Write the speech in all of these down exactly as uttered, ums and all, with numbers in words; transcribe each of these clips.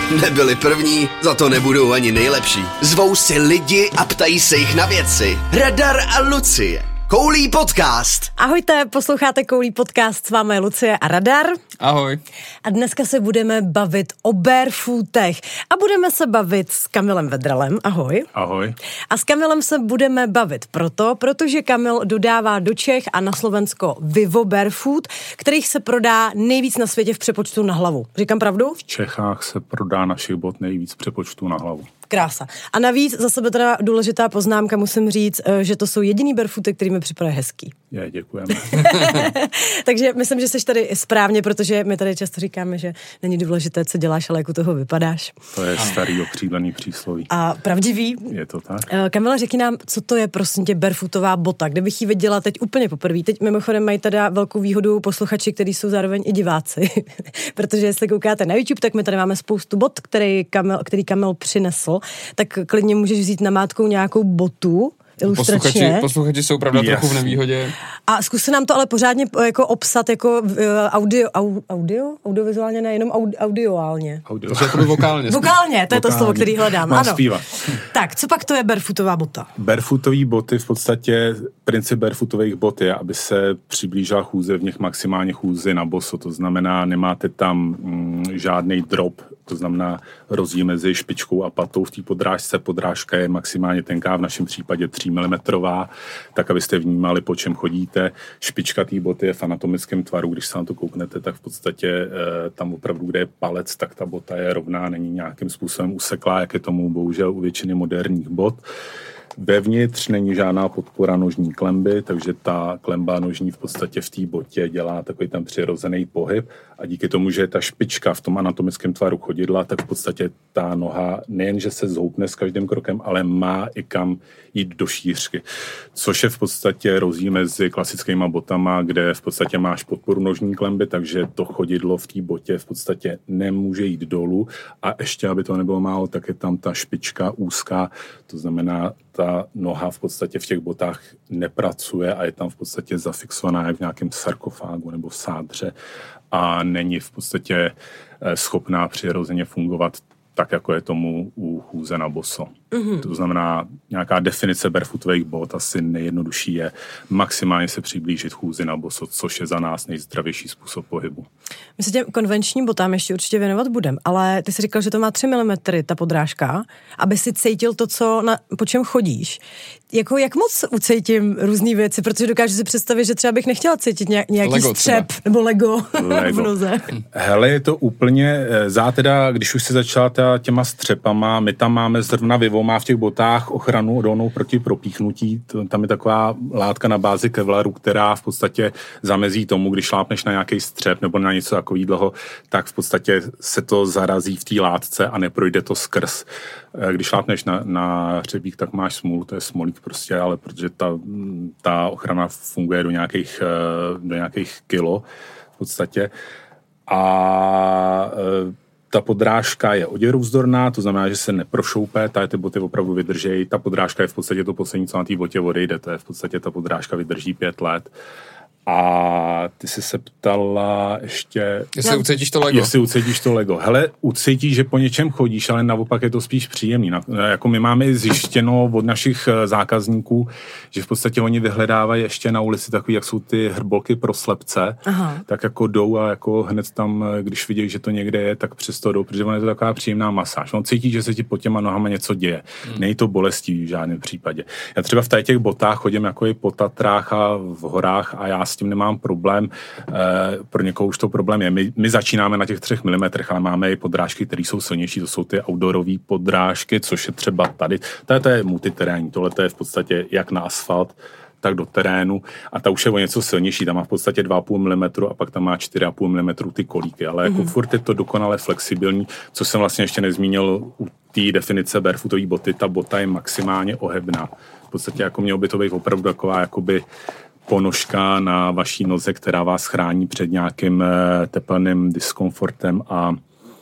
Nebyli první, za to nebudou ani nejlepší. Zvou si lidi a ptají se jich na věci. Radar a Lucie. Koulí podcast. Ahojte, posloucháte Koulí podcast, s vámi je Lucie a Radar. Ahoj. A dneska se budeme bavit o barefootech. A budeme se bavit s Kamilem Vedralem. Ahoj. Ahoj. A s Kamilem se budeme bavit proto, protože Kamil dodává do Čech a na Slovensko Vivo Barefoot, kterých se prodá nejvíc na světě v přepočtu na hlavu. Říkám pravdu? V Čechách se prodá našich bot nejvíc v přepočtu na hlavu. Krása. A navíc za sebe teda důležitá poznámka, musím říct, že to jsou jediný barefooty, který mi připadají hezký. Je, děkujeme. Takže myslím, že jsi tady správně, protože my tady často říkáme, že není důležité, co děláš, ale jak u toho vypadáš. To je starý okřídlený přísloví. A pravdivý. Je to tak. Kamila, řekni nám, co to je prosím tě barefootová bota, kdybych ji viděla teď úplně poprvé. Teď mimochodem mají teda velkou výhodu posluchači, kteří jsou zároveň i diváci. Protože jestli koukáte na YouTube, tak my tady máme spoustu bot, který Kamil, který Kamil přinesl. Tak klidně můžeš vzít namátkou nějakou botu, ilustračně. Posluchači, posluchači jsou pravda yes. trochu v nevýhodě. A zkus se nám to ale pořádně jako obsat jako audio, audio, audiovizuálně, ne, jenom audi, audioálně. Audio. To je vokálně. Vokálně, to je to slovo, který hledám. Mám ano. Zpívat. Tak, co pak to je barefootová bota? Barefootový boty v podstatě, princip barefootových bot je, aby se přiblížila chůze v nich maximálně chůzi na boso. To znamená, nemáte tam mm, žádný drop, to znamená rozdíl mezi špičkou a patou v té podrážce. Podrážka je maximálně tenká, v našem případě tři milimetry, tak abyste vnímali, po čem chodíte. Špička té boty je v anatomickém tvaru, když se na to kouknete, tak v podstatě e, tam opravdu, kde je palec, tak ta bota je rovná, není nějakým způsobem useklá, jak je tomu bohužel u většiny moderních bot. Vevnitř není žádná podpora nožní klemby, takže ta klemba nožní v podstatě v té botě dělá takový ten přirozený pohyb a díky tomu, že je ta špička v tom anatomickém tvaru chodidla, tak v podstatě ta noha nejenže se zhoupne s každým krokem, ale má i kam jít do šířky. Což je v podstatě rozdíl mezi klasickýma botama, kde v podstatě máš podporu nožní klemby, takže to chodidlo v té botě v podstatě nemůže jít dolů a ještě, aby to nebylo málo, tak je tam ta špička úzká, to znamená, ta noha v podstatě v těch botách nepracuje a je tam v podstatě zafixovaná jak v nějakém sarkofágu nebo v sádře a není v podstatě schopná přirozeně fungovat tak, jako je tomu u chůze na boso. Mm-hmm. To znamená, nějaká definice barefootových bot asi nejjednodušší je maximálně se přiblížit chůzi na boso, což je za nás nejzdravější způsob pohybu. My se těm konvenčním botám ještě určitě věnovat budem, ale ty jsi říkal, že to má tři milimetry ta podrážka, aby si cítil to, co na, po čem chodíš. Jako jak moc ucítím různý věci, protože dokážu si představit, že třeba bych nechtěla cítit nějaký Lego střep třeba. Nebo Lego, Lego v noze. Hele, je to úplně, za teda, když už se začala těma střepama, my tam máme zrovna Vivo, má v těch botách ochranu odolnou proti propíchnutí. Tam je taková látka na bázi kevlaru, která v podstatě zamezí tomu, když šlápneš na nějaký střep nebo na něco takového, tak v podstatě se to zarazí v té látce a neprojde to skrz. Když šlápneš na, na hřebík, tak máš smůlu, to je smolík prostě, ale protože ta, ta ochrana funguje do nějakých, do nějakých kilo v podstatě. A ta podrážka je oděrovzdorná, to znamená, že se neprošoupe, tady ty boty opravdu vydrží. Ta podrážka je v podstatě to poslední, co na té botě odejde, to je v podstatě ta podrážka vydrží pět let. A ty jsi se ptala ještě... Jestli no. ucítíš to Lego. Jestli ucítíš to Lego. Hele, ucítíš, že po něčem chodíš, ale naopak je to spíš příjemný. Jako my máme zjištěno od našich zákazníků, že v podstatě oni vyhledávají ještě na ulici takový, jak jsou ty hrbolky pro slepce, aha. tak jako jdou a jako hned tam, když vidí, že to někde je, tak přesto jdou, protože ono je to taková příjemná masáž. On cítí, že se ti pod těma nohama něco děje. Hmm. Není to bolestivý v žádném případě. Já třeba v těch botách chodím jako i po Tatrách a v horách a já s tím nemám problém. E, pro někoho už to problém je. My, my začínáme na těch třech milimetrech, ale máme i podrážky, které jsou silnější. To jsou ty outdoorové podrážky, což je třeba tady. Tady to je multiterénní. Tohle to je v podstatě jak na asfalt, tak do terénu. A ta už je o něco silnější. Tam má v podstatě dva a půl milimetru a pak tam má čtyři a půl milimetru ty kolíky. Ale jako mm-hmm. furt je to dokonale flexibilní, co jsem vlastně ještě nezmínil u té definice barefootové boty. Ta bota je maximálně ohebná. V podstatě jako mělo by to být opravdu taková jakoby ponožka na vaší noze, která vás chrání před nějakým tepelným diskomfortem a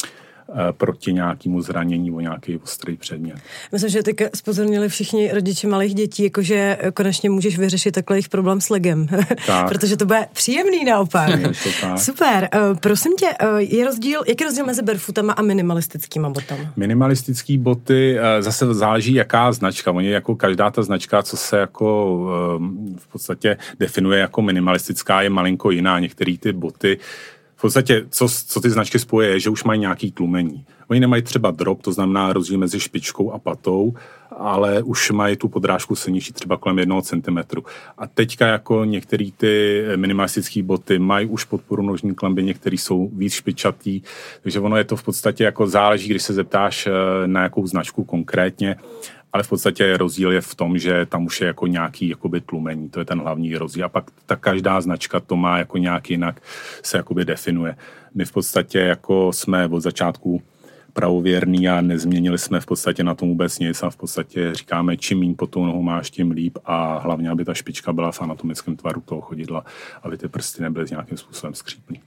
proti nějakému zranění o nějaký ostrý předmět. Myslím, že teď zpozornili všichni rodiče malých dětí, jakože konečně můžeš vyřešit takhle jejich problém s legem. Protože to bude příjemný naopak. Super. Uh, prosím tě, uh, je rozdíl, jaký je rozdíl mezi barefootama a minimalistickýma botama? Minimalistický boty, uh, zase záleží jaká značka. Oni jako každá ta značka, co se jako uh, v podstatě definuje jako minimalistická, je malinko jiná. Některé ty boty v podstatě, co, co ty značky spoje, je, že už mají nějaký tlumení. Oni nemají třeba drop, to znamená rozdíl mezi špičkou a patou, ale už mají tu podrážku silnější třeba kolem jednoho centimetru. A teďka jako některé ty minimalistické boty mají už podporu nožní klemby, některé jsou víc špičatý, takže ono je to v podstatě jako záleží, když se zeptáš na jakou značku konkrétně, ale v podstatě rozdíl je v tom, že tam už je jako nějaký jakoby tlumení, to je ten hlavní rozdíl. A pak ta každá značka to má jako nějak jinak se jakoby definuje. My v podstatě jako jsme od začátku pravověrný a nezměnili jsme v podstatě na tom vůbec nic a v podstatě říkáme, čím míň po tou nohu máš, tím líp a hlavně, aby ta špička byla v anatomickém tvaru toho chodidla, aby ty prsty nebyly nějakým způsobem skřípný.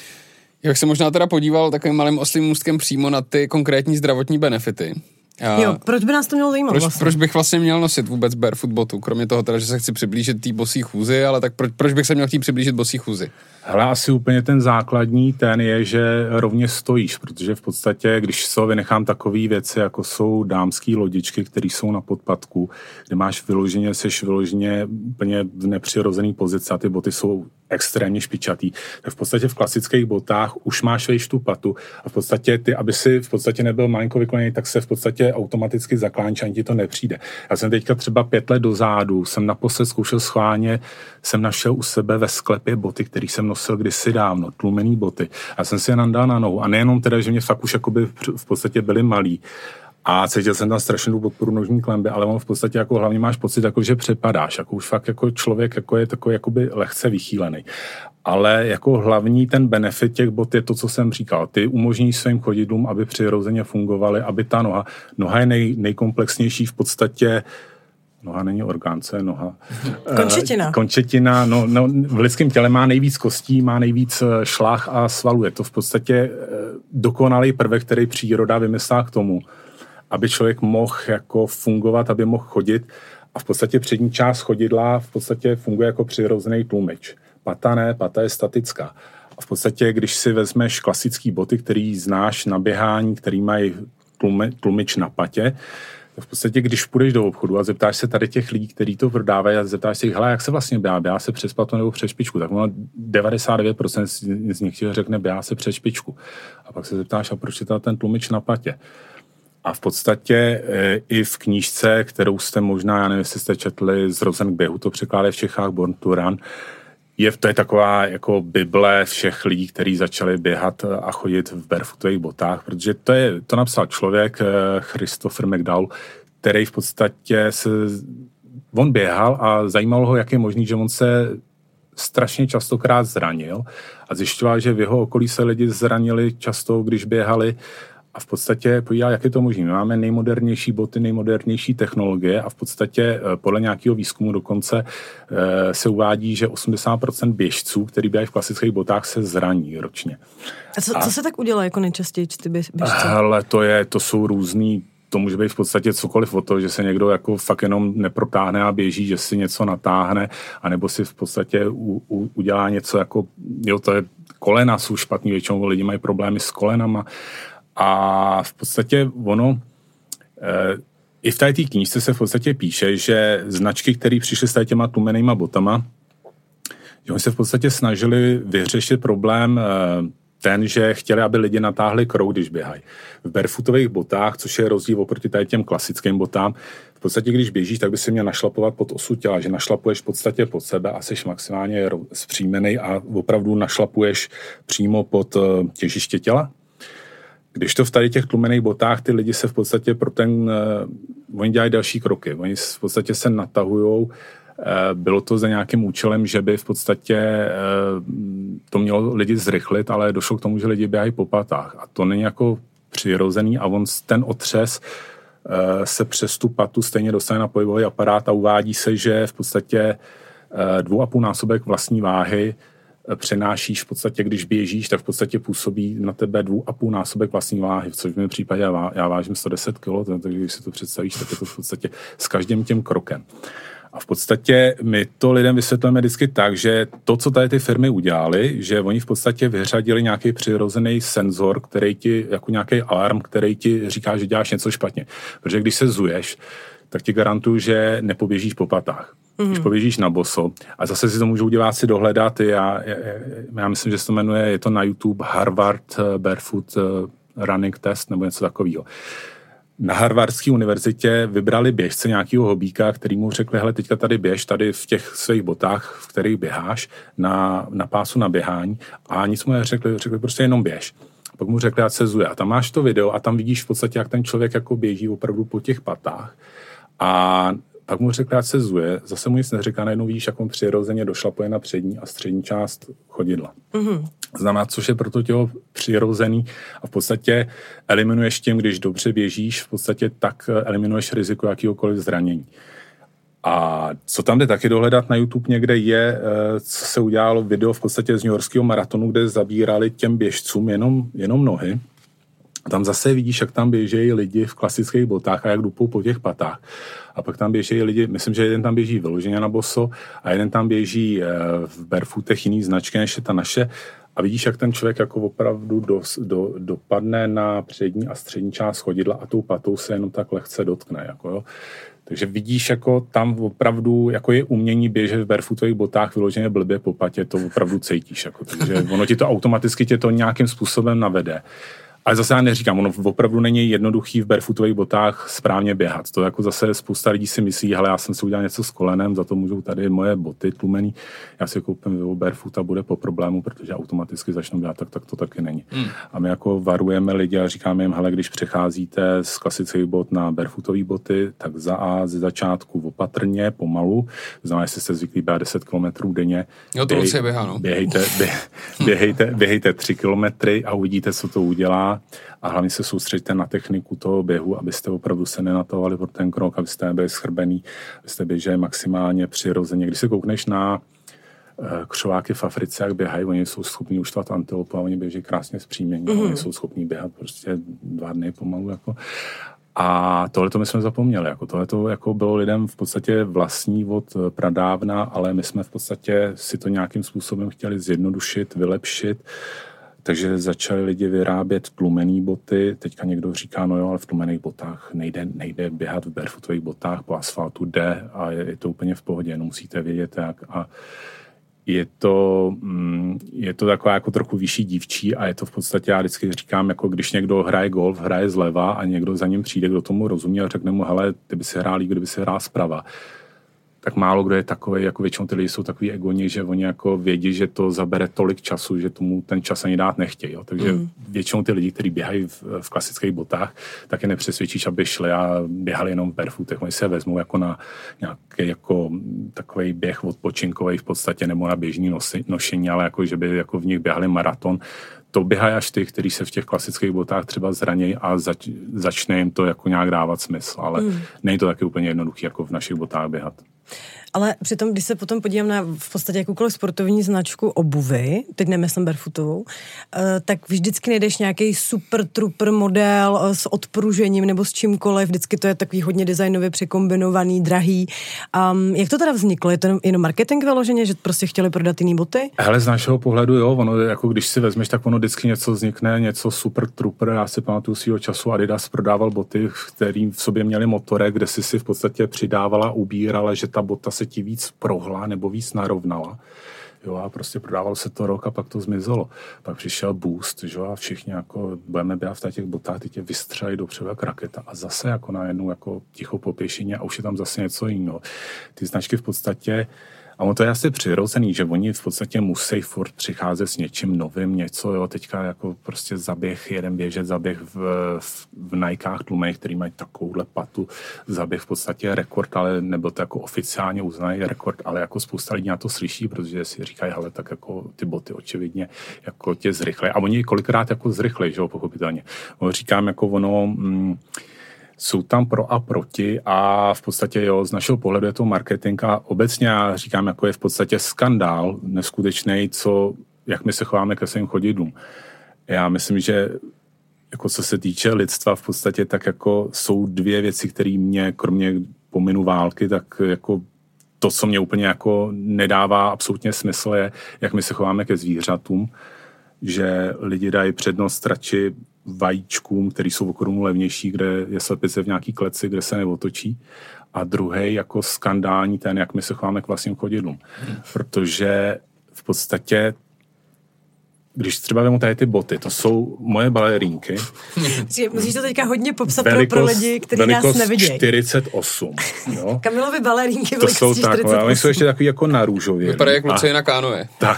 Jak se možná teda podíval takovým malým oslým můstkem přímo na ty konkrétní zdravotní benefity. A jo, proč by nás to mělo zajímat proč, vlastně? Proč bych vlastně měl nosit vůbec barefoot botu? Kromě toho teda, že se chci přiblížit té bosí chůzi, ale tak proč, proč bych se měl chtít přiblížit bosí chůzi? Hele, asi úplně ten základní ten je, že rovně stojíš, protože v podstatě, když se vynechám takové věci, jako jsou dámský lodičky, které jsou na podpatku, kde máš vyloženě, seš vyloženě úplně v nepřirozený pozici a ty boty jsou extrémně špičatý, tak v podstatě v klasických botách už máš vejš tu patu a v podstatě ty, aby si v podstatě nebyl malinko vykloněný, tak se v podstatě automaticky zakláníš, ani ti to nepřijde. Já jsem teďka třeba pět let dozadu, jsem naposled zkoušel schválně, jsem našel u sebe ve sklepě boty, který jsem nosil kdysi dávno, tlumený boty. Já jsem si je nandal na nohu a nejenom teda, že mě fakt už jakoby v podstatě byly malý, a cítil jsem tam strašnou podporu nožní klemby, ale on v podstatě jako hlavně máš pocit, jako, že přepadáš, jako už fakt jako člověk jako je takový jakoby lehce vychýlený. Ale jako hlavní ten benefit těch bot je to, co jsem říkal. Ty umožní svým chodidlům, aby přirozeně fungovaly, aby ta noha, noha je nej, nejkomplexnější v podstatě. Noha není orgán, co je noha? Končetina. Končetina, no, no, v lidském těle má nejvíc kostí, má nejvíc šlách a svalů. Je to v podstatě dokonalý prvek, který příroda vymyslela k tomu, aby člověk mohl jako fungovat, aby mohl chodit a v podstatě přední část chodidla v podstatě funguje jako přirozený tlumič. Pata ne, pata je statická. A v podstatě, když si vezmeš klasický boty, který znáš na běhání, který mají tlumi, tlumič na patě, tak v podstatě, když půjdeš do obchodu a zeptáš se tady těch lidí, kteří to prodávají a zeptáš se jich, hele, jak se vlastně běhá, běhá se přes patu nebo přes špičku, tak ono devadesát devět procent z nich ti řekne, běhá se přes špičku. A pak se zeptáš, a proč je ten tlumič na patě? A v podstatě e, i v knížce, kterou jste možná, já nevím, jestli jste četli, Zrozen k běhu, to překládá v Čechách Born to Run, je, to je taková jako bible všech lidí, kteří začali běhat a chodit v barefootových botách, protože to, je, to napsal člověk, e, Christopher McDowell, který v podstatě se, on běhal a zajímalo ho, jak je možný, že on se strašně častokrát zranil a zjišťoval, že v jeho okolí se lidi zranili často, když běhali. A v podstatě podíval, jak je to možné. My máme nejmodernější boty, nejmodernější technologie a v podstatě podle nějakého výzkumu dokonce se uvádí, že osmdesát procent běžců, kteří běhají v klasických botách, se zraní ročně. A co, a co se tak udělá jako nejčastěji ty běžci? Ale to, je, to jsou různý, to může být v podstatě cokoliv o to, že se někdo jako fakt jenom neprotáhne a běží, že si něco natáhne, anebo si v podstatě u, u, udělá něco jako, jo, to je kolena jsou špatný, většinou lidi mají problémy s kolenama. A v podstatě ono, e, i v té knížce se v podstatě píše, že značky, které přišly s těma tlumenýma botama, že oni se v podstatě snažili vyřešit problém e, ten, že chtěli, aby lidi natáhli krok, když běhají. V barefootových botách, což je rozdíl oproti tady těm klasickým botám, v podstatě, když běžíš, tak by si měl našlapovat pod osu těla, že našlapuješ v podstatě pod sebe a jsi maximálně zpříjmenej a opravdu našlapuješ přímo pod těžiště těla. Když to v tady těch tlumených botách, ty lidi se v podstatě pro ten, uh, oni dělají další kroky, oni v podstatě se natahujou, uh, bylo to za nějakým účelem, že by v podstatě uh, to mělo lidi zrychlit, ale došlo k tomu, že lidi běhají po patách a to není jako přirozený a on ten otřes uh, se přes tu patu stejně dostane na pohybový aparát a uvádí se, že v podstatě uh, dvou a půl násobek vlastní váhy přenášíš v podstatě, když běžíš, tak v podstatě působí na tebe dvou a půl násobek vlastní váhy, což v mém případě já, já vážím sto deset kilo, takže když si to představíš, tak je to v podstatě s každým tím krokem. A v podstatě my to lidem vysvětlujeme vždycky tak, že to, co tady ty firmy udělali, že oni v podstatě vyřadili nějaký přirozený senzor, který ti, jako nějaký alarm, který ti říká, že děláš něco špatně. Protože když se zuješ, tak ti garantuju, že nepoběžíš po patách. Mm. Když poběžíš na boso. A zase si to můžou diváci dohledat. Já, já, já myslím, že se to jmenuje, je to na YouTube Harvard Barefoot Running Test nebo něco takového. Na Harvardské univerzitě vybrali běžce nějakého hobíka, který mu řekli, hele, teďka tady běž, tady v těch svých botách, v kterých běháš, na, na pásu na běhání a nic mu neřekli, řekli prostě jenom běž. Pak mu řekli, ať se zuje. A tam máš to video a tam vidíš v podstatě, jak ten člověk jako běží opravdu po těch patách. A pak mu řekli, ať se zuje, zase mu nic neříká, najednou vidíš, jak on přirozeně došlapuje na přední a střední část chodidla. Mm-hmm. Znamená, což je pro to tělo přirozený a v podstatě eliminuješ tím, když dobře běžíš, v podstatě tak eliminuješ riziko jakýhokoliv zranění. A co tam jde taky dohledat na YouTube někde je, co se udělalo video v podstatě z New Yorkského maratonu, kde zabírali těm běžcům jenom, jenom nohy. Tam zase vidíš, jak tam běžejí lidi v klasických botách a jak dupou po těch patách. A pak tam běžejí lidi, myslím, že jeden tam běží vyloženě na boso a jeden tam běží v barefootech jiný značky, než je ta naše. A vidíš, jak ten člověk jako opravdu do, do, dopadne na přední a střední část chodidla a tou patou se jenom tak lehce dotkne. Jako jo. Takže vidíš, jako tam opravdu jako je umění běžet v barefootových botách vyloženě blbě po patě, to opravdu cítíš. Jako, takže ono ti to automaticky tě to nějakým způsobem navede. Ale zase já neříkám, ono opravdu není jednoduchý v barefootových botách správně běhat. To jako zase spousta lidí si myslí, hele, já jsem si udělal něco s kolenem, za to můžou tady moje boty tlumený, já si koupím Vivo Barefoot a bude po problému, protože automaticky začnou běhat, tak, tak to taky není. Hmm. A my jako varujeme lidi a říkáme jim, hele, když přecházíte z klasických bot na barefootový boty, tak za A ze začátku opatrně, pomalu, to znamená, jestli jste zvyklí běhat deset kilometrů denně, jo, to běhej, běhá, no. běhejte, bě, běhejte, běhejte tři kilometry a uvidíte, co to udělá. A hlavně se soustřeďte na techniku toho běhu, abyste opravdu se nenatovali pod ten krok, abyste nebyli schrbený, abyste běželi maximálně přirozeně. Když se koukneš na křováky v Africe, jak běhají, oni jsou schopní uštvat antilopu a oni běží krásně zpříjmění. Mm. Oni jsou schopní běhat prostě dva dny pomalu. Jako. A tohleto my jsme zapomněli. Jako. Tohleto jako bylo lidem v podstatě vlastní od pradávna, ale my jsme v podstatě si to nějakým způsobem chtěli zjednodušit, vylepšit. Takže začali lidi vyrábět tlumený boty. Teďka někdo říká, no jo, ale v tlumených botách nejde, nejde běhat v barefootových botách, po asfaltu jde a je, je to úplně v pohodě, jenom musíte vědět jak. A je to, je to taková jako trochu vyšší dívčí a je to v podstatě, já vždycky říkám, jako když někdo hraje golf, hraje zleva a někdo za ním přijde, kdo tomu rozumí a řekne mu, hele, ty by si hrál líp, kdyby si hrál zprava. Tak málo kdo je takový, jako většinou ty lidi jsou takový egoni, že oni jako vědí, že to zabere tolik času, že tomu ten čas ani dát nechtějí. Jo. Takže mm. většinou ty lidi, kteří běhají v, v klasických botách, tak je nepřesvědčíš, aby šli a běhali jenom v barefootech. Oni se vezmou jako na nějaký jako takový běh odpočinkový v podstatě, nebo na běžný nosi, nošení, ale jako, že by jako v nich běhali maraton. To běhají až ty, kteří se v těch klasických botách třeba zranějí a zač, začne jim to jako nějak dávat smysl. Ale mm. není to taky úplně jednoduché, jako v našich botách běhat. Ale přitom, když se potom podívám na v podstatě jakoukoliv sportovní značku obuvy, teď nemyslím barefootovou, tak vždycky nejdeš nějaký super trooper model s odpružením nebo s čímkoliv, vždycky to je takový hodně designově překombinovaný, drahý. Um, jak to teda vzniklo? Je to jenom marketing vyloženě, že prostě chtěli prodat jiný boty? Hele, z našeho pohledu jo, ono jako když si vezmeš, tak ono vždycky něco vznikne, něco super trooper. Já si pamatuju svýho času, Adidas prodával boty, který v sobě měli motorek, kde si si v podstatě přidávala, ubírala, že ta bota se ti víc prohla nebo víc narovnala. Jo, a prostě prodávalo se to rok a pak to zmizelo. Pak přišel Boost, že jo, a všichni jako budeme běhat v těch botách, ty tě vystřelí dopředu jak raketa a zase jako najednou jako ticho po pěšině a už je tam zase něco jiného. Ty značky v podstatě, a ono to je asi přirozený, že oni v podstatě musí furt přicházet s něčím novým, něco, jo, teďka jako prostě zaběh, jeden běžet, zaběh v, v, v Nikách tlumených, který mají takovouhle patu, zaběh v podstatě rekord, ale nebo to jako oficiálně uznají rekord, ale jako spousta lidí na to slyší, protože si říkají, hele, tak jako ty boty očividně jako tě zrychlej. A oni kolikrát jako zrychlej, že jo, pochopitelně. No, říkám, jako ono... Mm, jsou tam pro a proti a v podstatě jo, z našeho pohledu je to marketing a obecně já říkám, jako je v podstatě skandál neskutečný, co, jak my se chováme ke svým chodidlům. Já myslím, že jako co se týče lidstva v podstatě, tak jako jsou dvě věci, které mě, kromě pominu války, tak jako to, co mě úplně jako nedává absolutně smysl, je, jak my se chováme ke zvířatům, že lidi dají přednost radši vajíčkům, který jsou o korunu levnější, kde je slepice v nějaký kleci, kde se neotočí. A druhý jako skandální ten, jak my se chováme k vlastním chodidlům. Hmm. Protože v podstatě když třeba vemu tady ty boty, to jsou moje balerínky. Musíš to teďka hodně popsat velikost, pro, pro lidi, kteří nás nevidějí. čtyřicet osm. Jo? Kamilovy balerínky to jsou tak, ale jsou ještě takový jako na růžově. Vypadá jak Lucie na kánoe. Tak.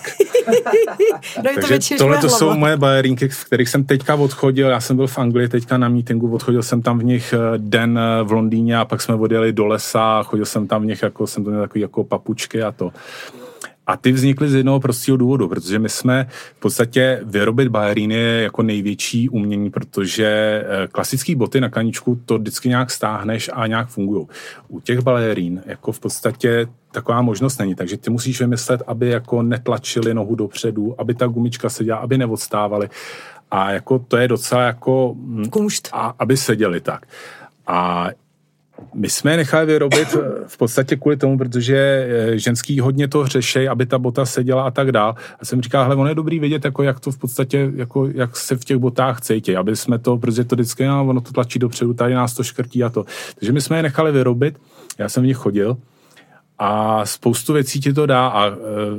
No takže tohle to jsou moje balerínky, v kterých jsem teďka odchodil, já jsem byl v Anglii teďka na meetingu, odchodil jsem tam v nich den v Londýně a pak jsme odjeli do lesa, chodil jsem tam v nich, jako jsem to měl takový jako papučky a to. A ty vznikly z jednoho prostého důvodu, protože my jsme v podstatě vyrobit baleríny je jako největší umění, protože klasický boty na kaničku to vždycky nějak stáhneš a nějak fungují. U těch balerín jako v podstatě taková možnost není, takže ty musíš vymyslet, aby jako netlačili nohu dopředu, aby ta gumička seděla, aby neodstávaly. A jako to je docela jako... Kumšt. A aby seděli tak. A my jsme je nechali vyrobit v podstatě kvůli tomu, protože ženský hodně to řešej, aby ta bota seděla a tak dál. A jsem říkal, hele, ono je dobrý vědět, jako jak to v podstatě, jako jak se v těch botách cítí, aby jsme to, protože to vždycky, no, ono to tlačí dopředu, tady nás to škrtí a to. Takže my jsme je nechali vyrobit, já jsem v nich chodil a spoustu věcí ti to dá a e,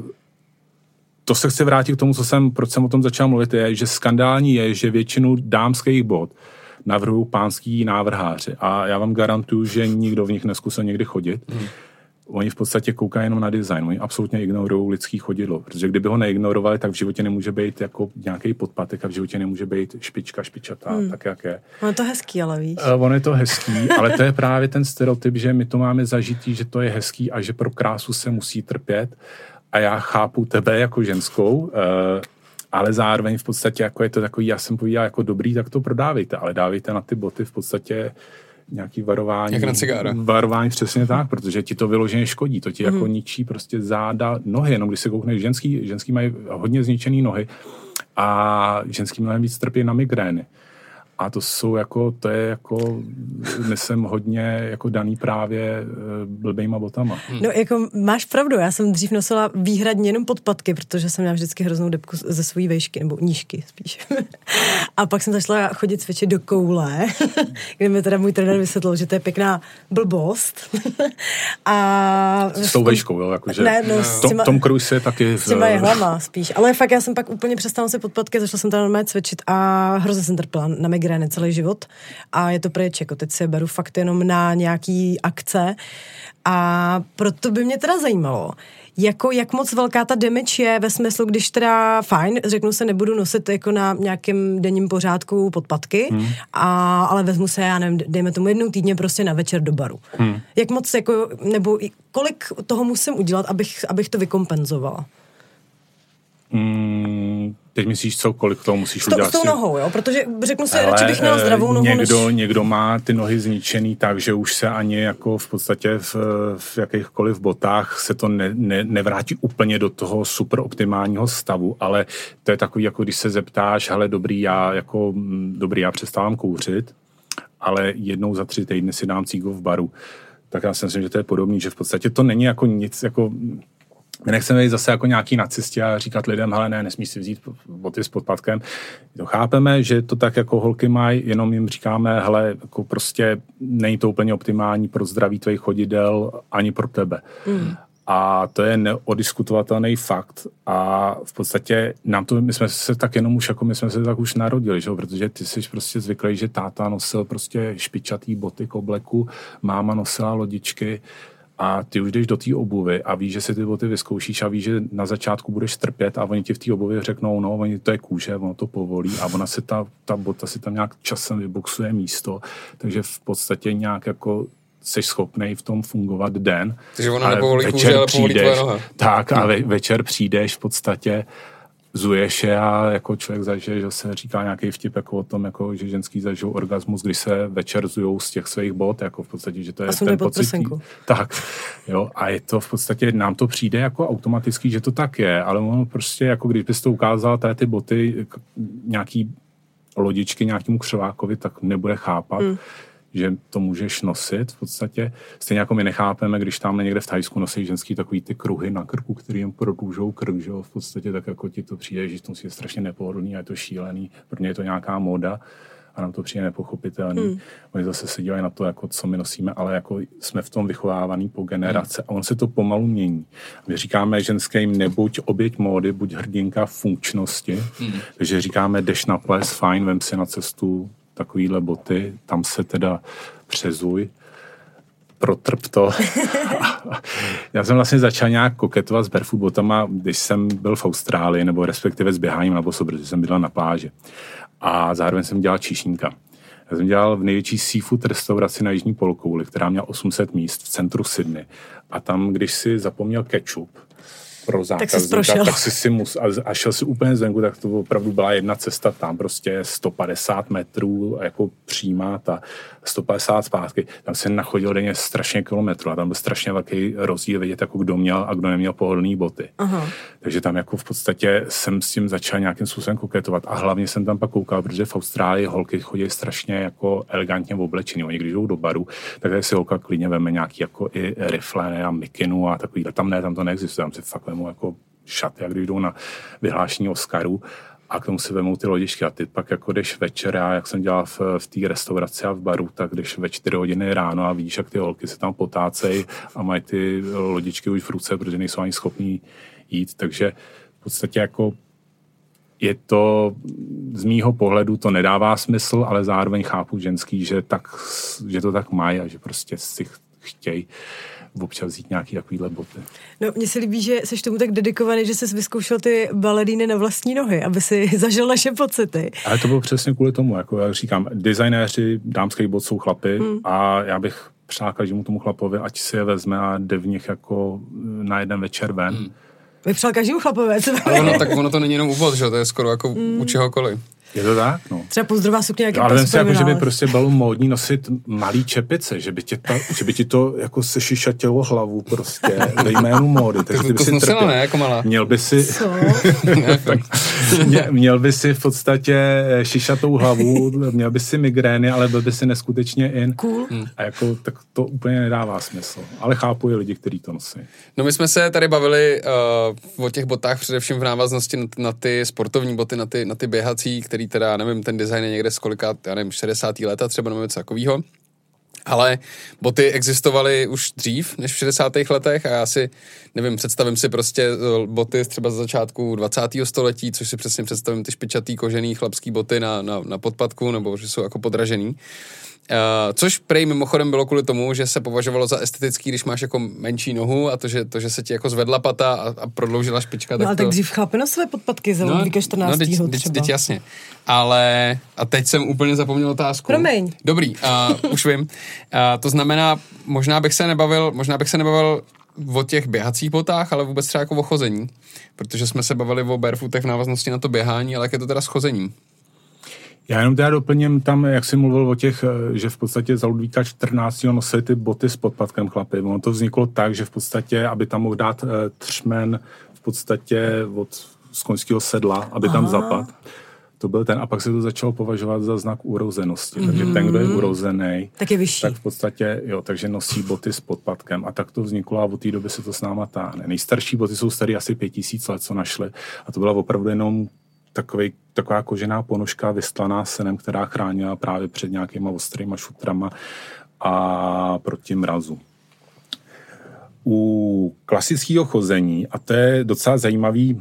to se chce vrátit k tomu, co jsem, proč jsem o tom začal mluvit, je, že skandální je, že většinu dámských bot navrhují pánský návrháři. A já vám garantuju, že nikdo v nich neskusil někdy chodit. Hmm. Oni v podstatě koukají jenom na design. Oni absolutně ignorují lidský chodidlo. Protože kdyby ho neignorovali, tak v životě nemůže být jako nějaký podpatek a v životě nemůže být špička, špičatá, hmm. tak jak je. Ono je to hezký, ale víš. Uh, ono je to hezký, ale to je právě ten stereotyp, že my to máme zažitý, že to je hezký a že pro krásu se musí trpět. A já chápu tebe jako ženskou, uh, ale zároveň v podstatě jako je to takový, já jsem povídal jako dobrý, tak to prodávejte, ale dávejte na ty boty v podstatě nějaký varování. Jak na cigára. Varování přesně tak, protože ti to vyloženě škodí, to ti mm. jako ničí prostě záda, nohy, jenom když se koukneš, ženský, ženský mají hodně zničený nohy a ženský mnohem víc trpí na migrény. A to jsou jako, to je jako, nesem hodně jako daný právě blbejma botama. No jako máš pravdu, já jsem dřív nosila výhradně jenom podpatky, protože jsem měla vždycky hroznou debku ze svojí vejšky, nebo nížky spíš. A pak jsem začala chodit cvičit do koule, kde mi teda můj trenér vysvětlil, že to je pěkná blbost. A s tou vejškou, jo, jakože ne, no, s těma, Tom Cruise je taky v... s těma jehlama spíš. Ale fakt já jsem pak úplně přestala si podpatky, začala jsem tam normálně cvičit a hrozně jsem trpěla na migrény celý život a je to pryč, jako teď se beru fakt jenom na nějaký akce a proto by mě teda zajímalo, jako jak moc velká ta damage je ve smyslu, když teda fajn, řeknu se, nebudu nosit jako na nějakém denním pořádku podpatky, hmm. a, ale vezmu se, já nevím, dejme tomu jednou týdně prostě na večer do baru. Hmm. Jak moc, jako, nebo kolik toho musím udělat, abych, abych to vykompenzovala? Hmm, teď myslíš, co, kolik toho musíš s to, udělat? S tou nohou, jo, protože řeknu si, radši bych měla zdravou nohu, někdo, než... někdo má ty nohy zničený tak, že už se ani jako v podstatě v, v jakýchkoliv botách se to ne, ne, nevrátí úplně do toho super optimálního stavu, ale to je takový, jako když se zeptáš, hele, dobrý, já jako, dobrý, já přestávám kouřit, ale jednou za tři týdny si dám cígo v baru. Tak já si myslím, že to je podobný, že v podstatě to není jako nic, jako... My nechceme jít zase jako nějaký nacisti a říkat lidem, hele, ne, nesmíš si vzít boty s podpatkem. To chápeme, že to tak jako holky mají, jenom jim říkáme, hele, jako prostě není to úplně optimální pro zdraví tvých chodidel ani pro tebe. Mm. A to je neodiskutovatelný fakt a v podstatě nám to, my jsme se tak jenom už, jako my jsme se tak už narodili, že? Protože ty jsi prostě zvyklý, že táta nosil prostě špičatý boty k obleku, máma nosila lodičky, a ty už jdeš do té obuvy a víš, že si ty boty vyzkoušíš a víš, že na začátku budeš trpět a oni ti v té obuvě řeknou, no, oni to je kůže, ono to povolí a ona si ta, ta bota si tam nějak časem vyboxuje místo, takže v podstatě nějak jako jsi schopnej v tom fungovat den. Takže ona nepovolí kůže, ale povolí tvoje noha. Tak a ve, večer přijdeš v podstatě zuješ je a jako člověk zažije, že se říká nějaký vtip jako o tom, jako, že ženský zažijou orgasmus, když se večer zujou z těch svých bod, jako v podstatě, že to je ten pocit. Tak, jo, a je to v podstatě, nám to přijde jako automaticky, že to tak je, ale ono prostě, jako když bys to ukázal, tady ty boty, nějaký lodičky nějakému křovákovi, tak nebude chápat, hmm. že to můžeš nosit v podstatě. Stejně jako my nechápeme, když tam někde v Thajsku nosí ženský takový ty kruhy na krku, který jim prodlužou krk, že jo, v podstatě tak jako ti to přijde, že to je strašně nepohodlný a je to šílený, pro ně je to nějaká móda a nám to přijde nepochopitelný. Hmm. Oni zase se dívají na to, jako co my nosíme, ale jako jsme v tom vychovávaný po generace hmm. a on se to pomalu mění. My říkáme ženským nebuď oběť módy, buď hrdinka funkčnosti, hmm. takže říkáme jdeš na ples, fajn, vem si na cestu takovýhle boty, tam se teda přezuj, protrp to. Já jsem vlastně začal nějak koketovat s barefoot botama, když jsem byl v Austrálii, nebo respektive s běháním na boso, protože jsem bydlel na pláži. A zároveň jsem dělal číšníka. Já jsem dělal v největší seafood restauraci na jižní polokouli, která měla osm set míst v centru Sydney. A tam, když si zapomněl ketchup, pro zákazníka, tak, tak si si musel, a šel si úplně zvenku, tak to opravdu byla jedna cesta tam, prostě sto padesát metrů, jako přímá ta sto padesát zpátky, tam se nachodil denně strašně kilometrů a tam byl strašně velký rozdíl vidět, jako kdo měl a kdo neměl pohodlný boty. Aha. Takže tam jako v podstatě jsem s tím začal nějakým způsobem koketovat a hlavně jsem tam pak koukal, protože v Austrálii holky chodí strašně jako elegantně oblečený. Oni když jdou do baru, tak si holka klidně veme nějaký jako i rifle, ne, a mikinu a takový, tam ne, tam to neexistuje, tam si fakt vemu jako šaty, jak když jdou na vyhlášení Oscarů a k tomu si vemou ty lodičky a ty pak jako jdeš večer, já jak jsem dělal v, v té restauraci a v baru, tak když ve čtyři hodiny ráno a víš, jak ty holky se tam potácejí a mají ty lodičky už v ruce, protože nejsou ani schopní jít, takže v podstatě jako je to, z mýho pohledu to nedává smysl, ale zároveň chápu ženský, že, tak, že to tak mají a že prostě si chtějí občas vzít nějaký takovýhle boty. No, mně se líbí, že jsi tomu tak dedikovaný, že jsi vyzkoušel ty baledíny na vlastní nohy, aby si zažil naše pocity. Ale to bylo přesně kvůli tomu, jako jak říkám, designéři dámských bot jsou chlapy hmm. a já bych přál každému tomu chlapovi, ať si je vezme a jde v nich jako na jeden večer ven. Hmm. Vypřál každému chlapovi, co ale ono, tak ono to není jenom úvod, že to je skoro jako mm. u čehokoliv. Je to tak? No. Třeba pozdrová sukně nějaký ale si jako, že by prostě bylo módní nosit malý čepice, že by, tě ta, že by ti to jako sešišatělo hlavu prostě ve jménu módy. Takže ty by si trpěl. Ne, jako malá. Měl by si... Co? tak, mě, měl by si v podstatě šišatou hlavu, měl by si migrény, ale byl by si neskutečně in. Cool. Hmm. A jako, tak to úplně nedává smysl. Ale chápu i lidi, kteří to nosí. No my jsme se tady bavili uh, o těch botách především v návaznosti na, na ty sportovní boty, na ty, na ty běhací, který teda, nevím, ten design je někde z kolika, já nevím, šedesátých leta třeba, nevím, co takovýho. Ale boty existovaly už dřív než v šedesátých letech a já si, nevím, představím si prostě boty třeba z začátku dvacátého století, což si přesně představím ty špičatý kožený chlapský boty na, na, na podpatku, nebo že jsou jako podražený. Uh, což prej mimochodem bylo kvůli tomu, že se považovalo za estetický, když máš jako menší nohu a to, že, to, že se ti jako zvedla pata a, a prodloužila špička. No tak ale to... tak dřív chlapi nosili podpatky za Ludvíka čtrnáctého No, teď, teď jasně. Ale, a teď jsem úplně zapomněl otázku. Promiň. Dobrý, uh, už vím. Uh, to znamená, možná bych se nebavil, možná bych se nebavil o těch běhacích botách, ale vůbec třeba jako o chození, protože jsme se bavili o barefootech v návaznosti na to běhání, ale jak je to teda s chozením? Já jenom teda doplním tam, jak jsi mluvil o těch, že v podstatě za Ludvíka čtrnáctého nosili ty boty s podpatkem chlapy. Ono to vzniklo tak, že v podstatě, aby tam mohl dát třmen v podstatě od z koňského sedla, aby tam zapad. To byl ten, a pak se to začalo považovat za znak urozenosti. Mm-hmm. Takže ten, kdo je urozený, tak je vyšší. Tak v podstatě, jo, takže nosí boty s podpatkem. A tak to vzniklo a od té doby se to s náma táhne. Nejstarší boty jsou starý asi pět tisíc let, co našli. A to byla opravdu jenom Takový, taková kožená ponožka vystlaná senem, která chránila právě před nějakýma ostrýma šutrama a proti mrazu. U klasického chození, a to je docela zajímavý,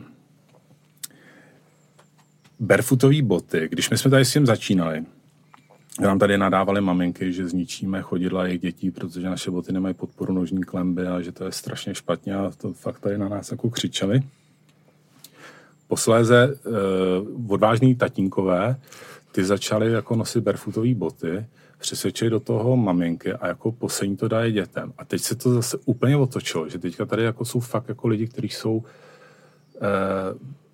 barefootový boty, když my jsme tady s tím začínali, nám tady nadávali maminky, že zničíme chodidla jejich dětí, protože naše boty nemají podporu nožní klemby a že to je strašně špatně a to fakt tady na nás jako křičeli. Posléze eh, odvážný tatínkové, ty začali jako nosit barefootové boty, přesvědčili do toho maminky a jako poslední to dají dětem. A teď se to zase úplně otočilo, že teďka tady jako jsou fakt jako lidi, kteří jsou eh,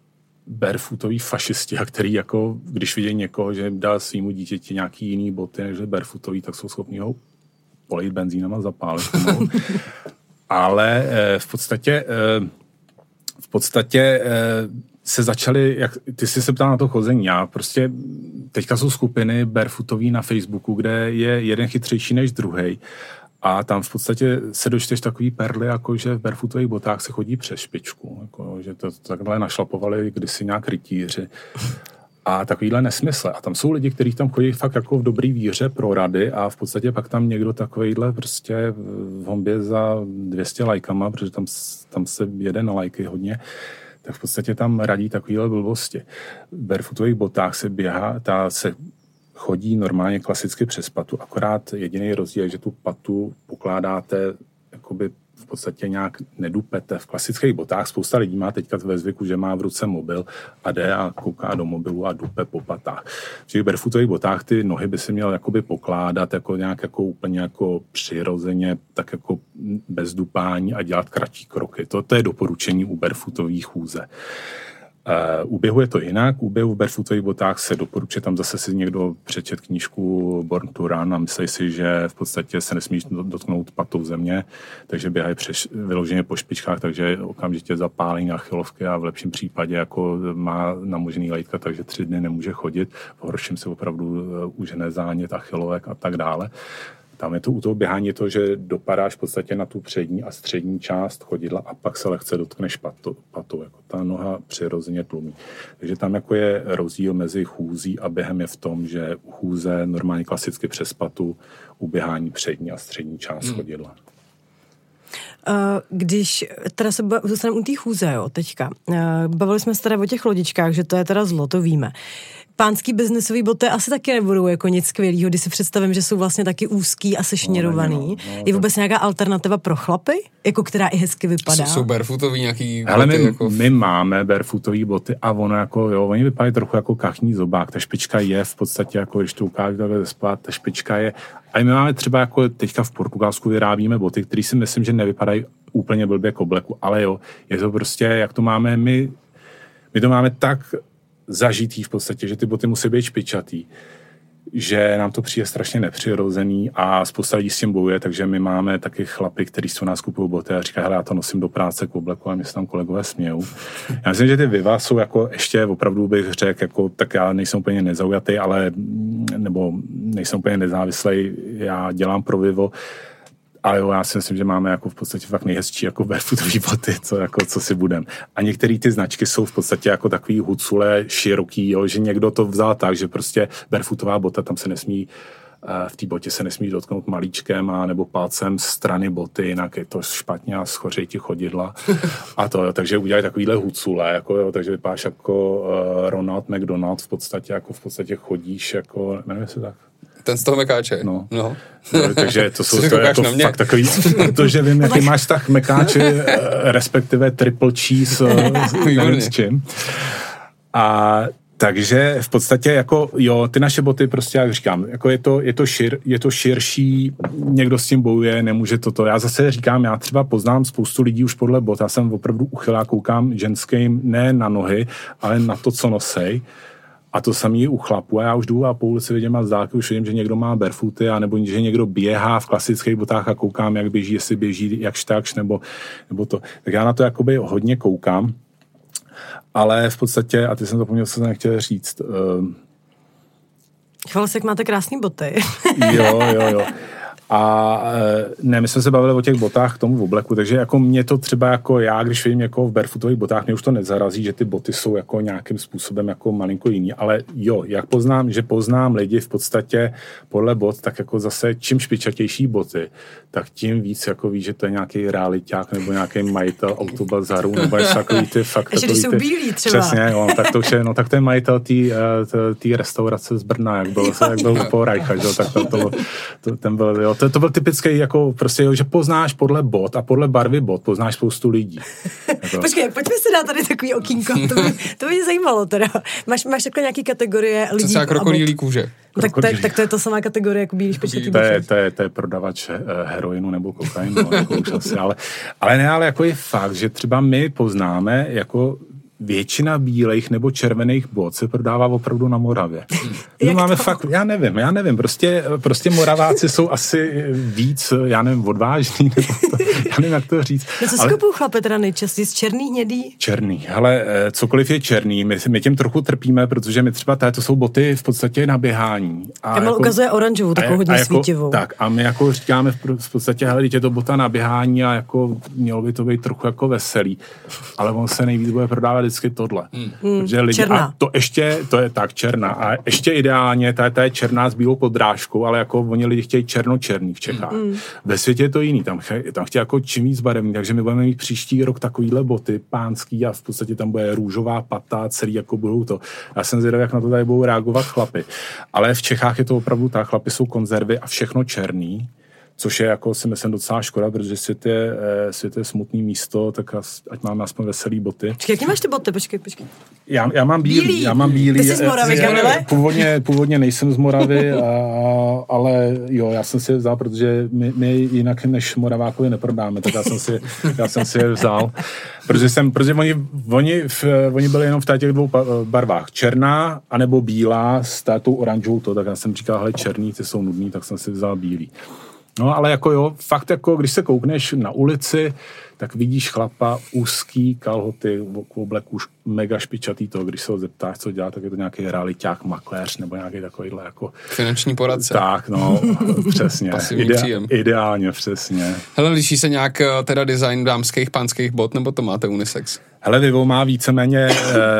barefootový fašisti, a který jako, když vidí někoho, že dá svýmu dítěti nějaký jiný boty, než barefootový, tak jsou schopní ho polejit benzínem a zapálit. No. Ale eh, v podstatě eh, v podstatě eh, se začaly, jak, ty jsi se ptal na to chození, já prostě, teďka jsou skupiny barefootový na Facebooku, kde je jeden chytřejší než druhej. A tam v podstatě se dočteš takový perly, jako že v barefootových botách se chodí přes špičku. Jako, že to takhle našlapovali kdysi nějak rytíři. A takovýhle nesmysl. A tam jsou lidi, kteří tam chodí fakt jako v dobrý víře pro rady a v podstatě pak tam někdo takovejhle prostě v hombě za dvě stě lajkama, protože tam, tam se jede na lajky hodně, tak v podstatě tam radí takovýhle blbosti. V barefootových botách se běhá, ta se chodí normálně klasicky přes patu, akorát jediný rozdíl je, že tu patu pokládáte jakoby v podstatě nějak nedupete. V klasických botách spousta lidí má teďka ve zvyku, že má v ruce mobil a jde a kouká do mobilu a dupe po patách. V těch barefootových botách ty nohy by si měl jakoby pokládat jako nějak jako úplně jako přirozeně, tak jako bez dupání a dělat kratší kroky. To, to je doporučení u barefootových chůze. Uh, u běhu je to jinak, u běhu v barefootových botách se doporučuje, tam zase si někdo přečet knížku Born to Run a myslí si, že v podstatě se nesmíš dotknout patou země, takže běhají přeš, vyloženě po špičkách, takže okamžitě zapálí achilovky a v lepším případě jako má namožený lejtka, takže tři dny nemůže chodit, v horším se opravdu užene zánět achilovek a tak dále. Tam je to u toho běhání je to, že dopadáš v podstatě na tu přední a střední část chodidla a pak se lehce dotkneš patou. patou jako ta noha přirozeně tlumí. Takže tam jako je rozdíl mezi chůzí a během je v tom, že u chůze normálně klasicky přes patu, u běhání přední a střední část hmm. chodidla. Když teda se zostaneme u té chůze, jo, teďka. Bavili jsme se teda o těch lodičkách, že to je teda zlo, to víme. Pánský biznesový boty asi taky nebudou jako nic skvělýho, když si představím, že jsou vlastně taky úzký a sešněrovaný. No, no, no, je vůbec nějaká alternativa pro chlapy, jako která i hezky vypadá? Jsou, jsou barefootový nějaký boty? Ale my, jako... my máme barefootový boty a ono jako, jo, oni vypadají trochu jako kachní zobák. Ta špička je v podstatě jako, když to ukážu takhle spát, ta špička je. A my máme třeba jako teďka v Portugalsku vyrábíme boty, které si myslím, že nevypadají úplně blbě k obleku, ale jo, je to prostě, jak to máme my, my to máme tak zažitý v podstatě, že ty boty musí být špičatý, že nám to přijde strašně nepřirozený a spousta lidí s tím bojuje, takže my máme taky chlapy, kteří jsou nás kupují boty a říkají, hele, já to nosím do práce k obleku a mě se tam kolegové smějou. Já myslím, že ty Viva jsou jako ještě opravdu bych řekl, jako, tak já nejsem úplně nezaujatý, ale nebo nejsem úplně nezávislý, já dělám pro Vivo, ale jo, já si myslím, že máme jako v podstatě fakt nejhezčí jako barefootový boty, co, jako, co si budem. A některé ty značky jsou v podstatě jako takový hucule široký, jo, že někdo to vzal tak, že prostě barefootová bota, tam se nesmí, v té botě se nesmí dotknout malíčkem a nebo palcem strany boty, jinak je to špatně a schořejí ti chodidla. A to, takže udělají takovýhle hucule, jako, jo, takže vypadáš jako uh, Ronald McDonald, v podstatě jako v podstatě chodíš, jako, jmenuje se tak? Ten z toho mekáče. No. no. no takže to jsou to jako fakt takový, protože vím, jaký máš vztah mekáče, respektive triple cheese, nevím s čím. A takže v podstatě jako, jo, ty naše boty prostě, jak říkám, jako je to, je to, šir, je to širší, někdo s tím bojuje, nemůže toto. Já zase říkám, já třeba poznám spoustu lidí už podle bot, já jsem opravdu uchylá, koukám ženským ne na nohy, ale na to, co nosej. A to samý u chlapů. A já už jdu a po ulici vidím a z dálky už vidím, že někdo má barefooty, anebo že někdo běhá v klasických botách a koukám, jak běží, jestli běží jakž takž, nebo, nebo to. Tak já na to jakoby hodně koukám. Ale v podstatě, a ty jsem zapomněl, co jsem nechtěl říct. Uh... Chval se, jak máte krásný boty. jo, jo, jo. A ne, my jsme se bavili o těch botách k tomu v obleku, takže jako mě to třeba jako já, když vidím jako v barefootových botách, mě už to nezarazí, že ty boty jsou jako nějakým způsobem jako malinko jiný, ale jo, jak poznám, že poznám lidi v podstatě podle bot, tak jako zase čím špičatější boty, tak tím víc jako ví, že to je nějaký realiťák nebo nějaký majitel autobazaru, nebo něco takový ty fakt ještě takový jsou ty, bílí třeba. Přesně, jo, tak to už je, no tak to je majitel té restaurace z Brna, jak byl, jak byl po Rajcha, že, tak to, to, to, ten byl, jo, to, to byl typický, jako prostě, že poznáš podle bot a podle barvy bot poznáš spoustu lidí. Jako. Počkej, pojďme si dát tady takový okýnko, to by, to by mě zajímalo teda. Máš, máš takhle nějaký kategorie lidí? Co třeba krokodýlí kůže? No, tak, to je, tak to je to samá kategorie jako bílý špičatý to, je, to, je, to je prodavač heroinu nebo kokainu, jako už asi, ale, ale ne, ale jako je fakt, že třeba my poznáme jako většina bílejch nebo červených bot se prodává opravdu na Moravě. My máme to? fakt, já nevím, já nevím, prostě, prostě Moraváci jsou asi víc, já nevím, odvážní, nebo to, já nevím, jak to říct. No co ale... skupují chlape teda nejčastěji, z černý, hnědý? Černý, ale cokoliv je černý, my, my tím trochu trpíme, protože my třeba to jsou boty v podstatě na běhání. Kamal jako, ukazuje oranžovou, takovou hodně jako, svítivou. Tak a my jako říkáme v, v podstatě, hele, je to bota na běhání a jako mělo by to být trochu jako veselý, ale on se nejvíc bude prodávat vždycky tohle. Hmm. Protože lidi, černá. A to ještě, to je tak černá a ještě ideálně, ta, ta je černá s bílou podrážkou, ale jako oni lidi chtějí černočerný v Čechách. Hmm. Ve světě je to jiný, tam, tam chtějí jako čím víc barevný, takže my budeme mít příští rok takovýhle boty pánský a v podstatě tam bude růžová pata, celý jako budou to. Já jsem zvědavý, jak na to tady budou reagovat chlapy. Ale v Čechách je to opravdu tak, chlapi jsou konzervy a všechno černý, což je jako si myslím docela škoda, protože svět je, svět je smutný místo, tak ať máme aspoň veselý boty. Počkej, jaký máš ty boty? Počkej, počkej. Já, já mám bílý, bílý. já mám bílý. Ty jsi z Moravy, Kamile? Původně, původně nejsem z Moravy, a, ale jo, já jsem si je vzal, protože my, my jinak než Moravákovi neprodáme, tak já jsem si, já jsem si je vzal. Protože, jsem, protože oni, oni, v, oni byli jenom v těch dvou barvách. Černá anebo bílá s tátou oranžovou to, tak já jsem říkal, hele, černý, ty jsou nudný, tak jsem si vzal bílý. No, ale jako jo, fakt jako, když se koukneš na ulici, tak vidíš chlapa, úzký kalhoty, v obleku už mega špičatý to, když se ho zeptáš, co dělá, tak je to nějaký realiťák, makléř, nebo nějaký takovýhle jako... Finanční poradce. Tak, no, přesně. Ide- ideálně, přesně. Hele, liší se nějak teda design dámských, pánských bot, nebo to máte unisex? Hele, Vivo má víceméně, eh,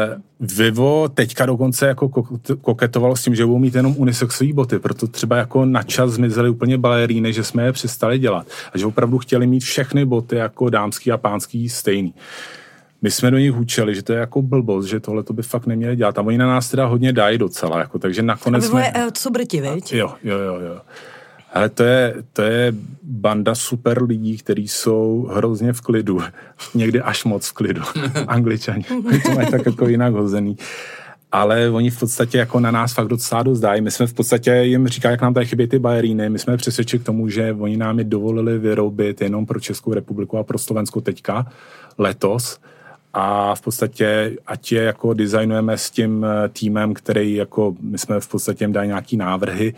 Vivo teďka dokonce jako koketovalo s tím, že budou mít jenom unisexové boty, proto třeba jako na čas zmizely úplně baleríny, že jsme je přestali dělat a že opravdu chtěli mít všechny boty jako dámský a pánský stejný. My jsme do nich hučeli, že to je jako blbost, že tohle to by fakt neměli dělat a oni na nás teda hodně dají docela, jako, takže nakonec... A Vivo jsme... je, to jsou Briti, viď? Jo, jo, jo, jo. Ale to je, to je banda super lidí, kteří jsou hrozně v klidu. Někdy až moc v klidu. Angličani. To mají tak jako jinak hozený. Ale oni v podstatě jako na nás fakt docela dost dají. My jsme v podstatě jim říkali, jak nám tady chybí ty bajeríny. My jsme přesvědčili k tomu, že oni nám je dovolili vyrobit jenom pro Českou republiku a pro Slovensko teďka, letos. A v podstatě, ať je jako designujeme s tím týmem, který jako, my jsme v podstatě jim dali nějaký návrhy,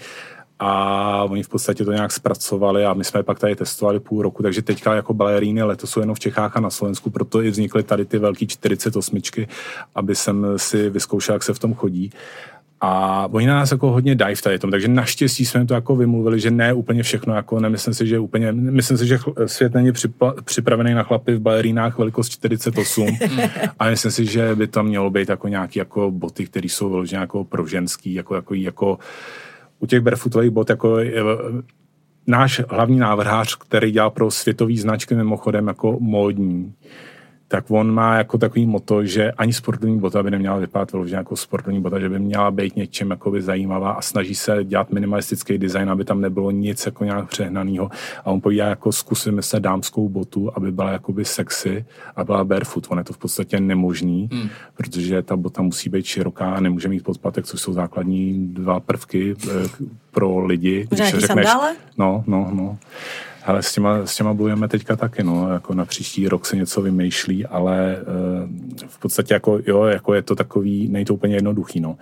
a oni v podstatě to nějak zpracovali a my jsme pak tady testovali půl roku, takže teďka jako baleríny letos jsou jenom v Čechách a na Slovensku, proto i vznikly tady ty velký čtyřicet osm, aby jsem si vyzkoušel, jak se v tom chodí. A oni na nás jako hodně dají v tady tom, takže naštěstí jsme to jako vymluvili, že ne úplně všechno, jako nemyslím si, že úplně, myslím si, že svět není připla, připravený na chlapy v balerínách velikost čtyřicet osm a myslím si, že by to mělo být jako nějaký jako boty, které jsou vyložené jako pro ženský, jako, jako, jako u těch barefootových bot, jako je, náš hlavní návrhář, který dělá pro světový značky mimochodem jako módní, tak on má jako takový motto, že ani sportovní bota by neměla vypadat vyloženě jako sportovní bota, že by měla být něčím jakoby zajímavá a snaží se dělat minimalistický design, aby tam nebylo nic jako nějak přehnaného. A on povídá, jako zkusíme se dámskou botu, aby byla jakoby sexy a byla barefoot. On je to v podstatě nemožný, hmm. protože ta bota musí být široká a nemůže mít podpatek, což jsou základní dva prvky pro lidi. Když se řekneš, no, no, no. Ale s těma, s těma bojujeme teďka taky, no, jako na příští rok se něco vymýšlí, ale uh, v podstatě jako, jo, jako je to takový, nejde to úplně jednoduchý, no.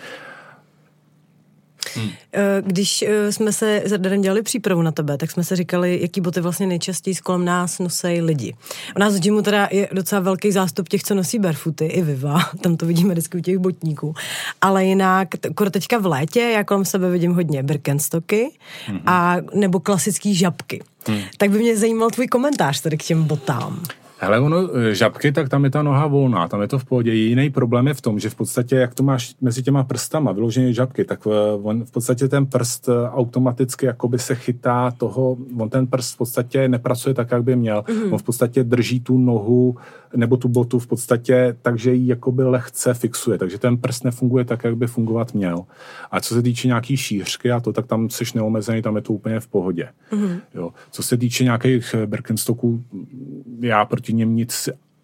Hmm. Když jsme se s Radarem dělali přípravu na tebe, tak jsme se říkali, jaký boty vlastně nejčastěji kolem nás nosí lidi. U nás v gymu teda je docela velký zástup těch, co nosí barefooty, i Viva, tam to vidíme vždycky u těch botníků. Ale jinak, skoro teďka v létě, já kolem sebe vidím hodně Birkenstocky hmm. a nebo klasický žabky. Hmm. Tak by mě zajímal tvůj komentář tady k těm botám. Hele, ono, žabky, tak tam je ta noha volná, tam je to v pohodě. Jiný problém je v tom, že v podstatě, jak to máš mezi těma prstama, vyloženě žabky, tak on v podstatě ten prst automaticky jakoby se chytá toho, on ten prst v podstatě nepracuje tak, jak by měl. Mm-hmm. On v podstatě drží tu nohu nebo tu botu v podstatě, takže ji jakoby lehce fixuje, takže ten prst nefunguje tak, jak by fungovat měl. A co se týče nějaký šířky a to, tak tam seš neomezený, tam je to úplně v pohodě. Mm-hmm. Jo. Co se týče nějakých Birkenstocků, já proti něm nic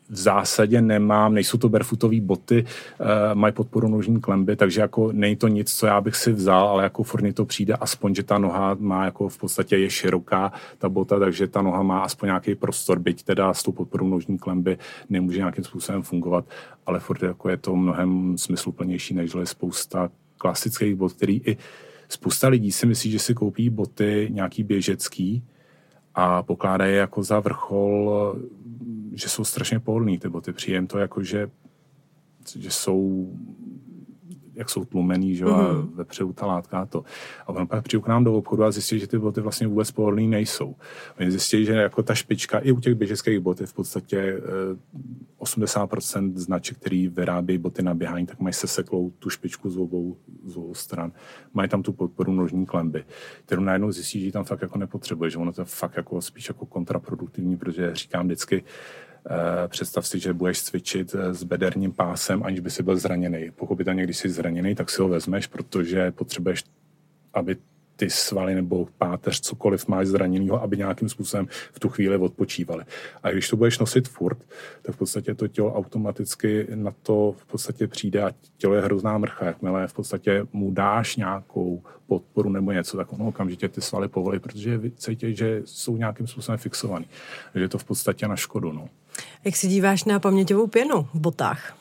v zásadě nemám, nejsou to barefootové boty, uh, mají podporu nožní klemby, takže jako není to nic, co já bych si vzal, ale jako furt mi to přijde aspoň, že ta noha má jako v podstatě je široká ta bota, takže ta noha má aspoň nějaký prostor, byť teda s tou podporou nožní klemby nemůže nějakým způsobem fungovat, ale furt jako je to mnohem smysluplnější, než je spousta klasických bot, který i spousta lidí si myslí, že si koupí boty nějaký běžecký a pokládají je jako za vrchol, že jsou strašně pohodlný ty boty. Přijem to jako, že, že jsou, jak jsou tlumený, že mm-hmm. a vepředu ta látka a to. A on pak přijde k nám do obchodu a zjistí, že ty boty vlastně vůbec pohodlný nejsou. Oni zjistí, že jako ta špička i u těch běžeckých bot je v podstatě osmdesát procent značek, který vyrábí boty na běhání, tak mají seseklou tu špičku z obou, z obou stran. Mají tam tu podporu nožní klemby, kterou najednou zjistí, že ji tam fakt jako nepotřebuje, že ono to je fakt jako spíš jako kontraproduktivní, protože říkám vždycky, Uh, představ si, že budeš cvičit s bederním pásem, aniž by si byl zraněný. Pochopitelně, když jsi zraněný, tak si ho vezmeš, protože potřebuješ, aby ty svaly nebo páteř, cokoliv máš zraněnýho, aby nějakým způsobem v tu chvíli odpočívali. A když to budeš nosit furt, tak v podstatě to tělo automaticky na to v podstatě přijde a tělo je hrozná mrcha. Jakmile v podstatě mu dáš nějakou podporu nebo něco, tak ono okamžitě ty svaly povolí, protože cítí, že jsou nějakým způsobem fixovaný. Takže je to v podstatě na škodu. No. Jak se díváš na paměťovou pěnu v botách?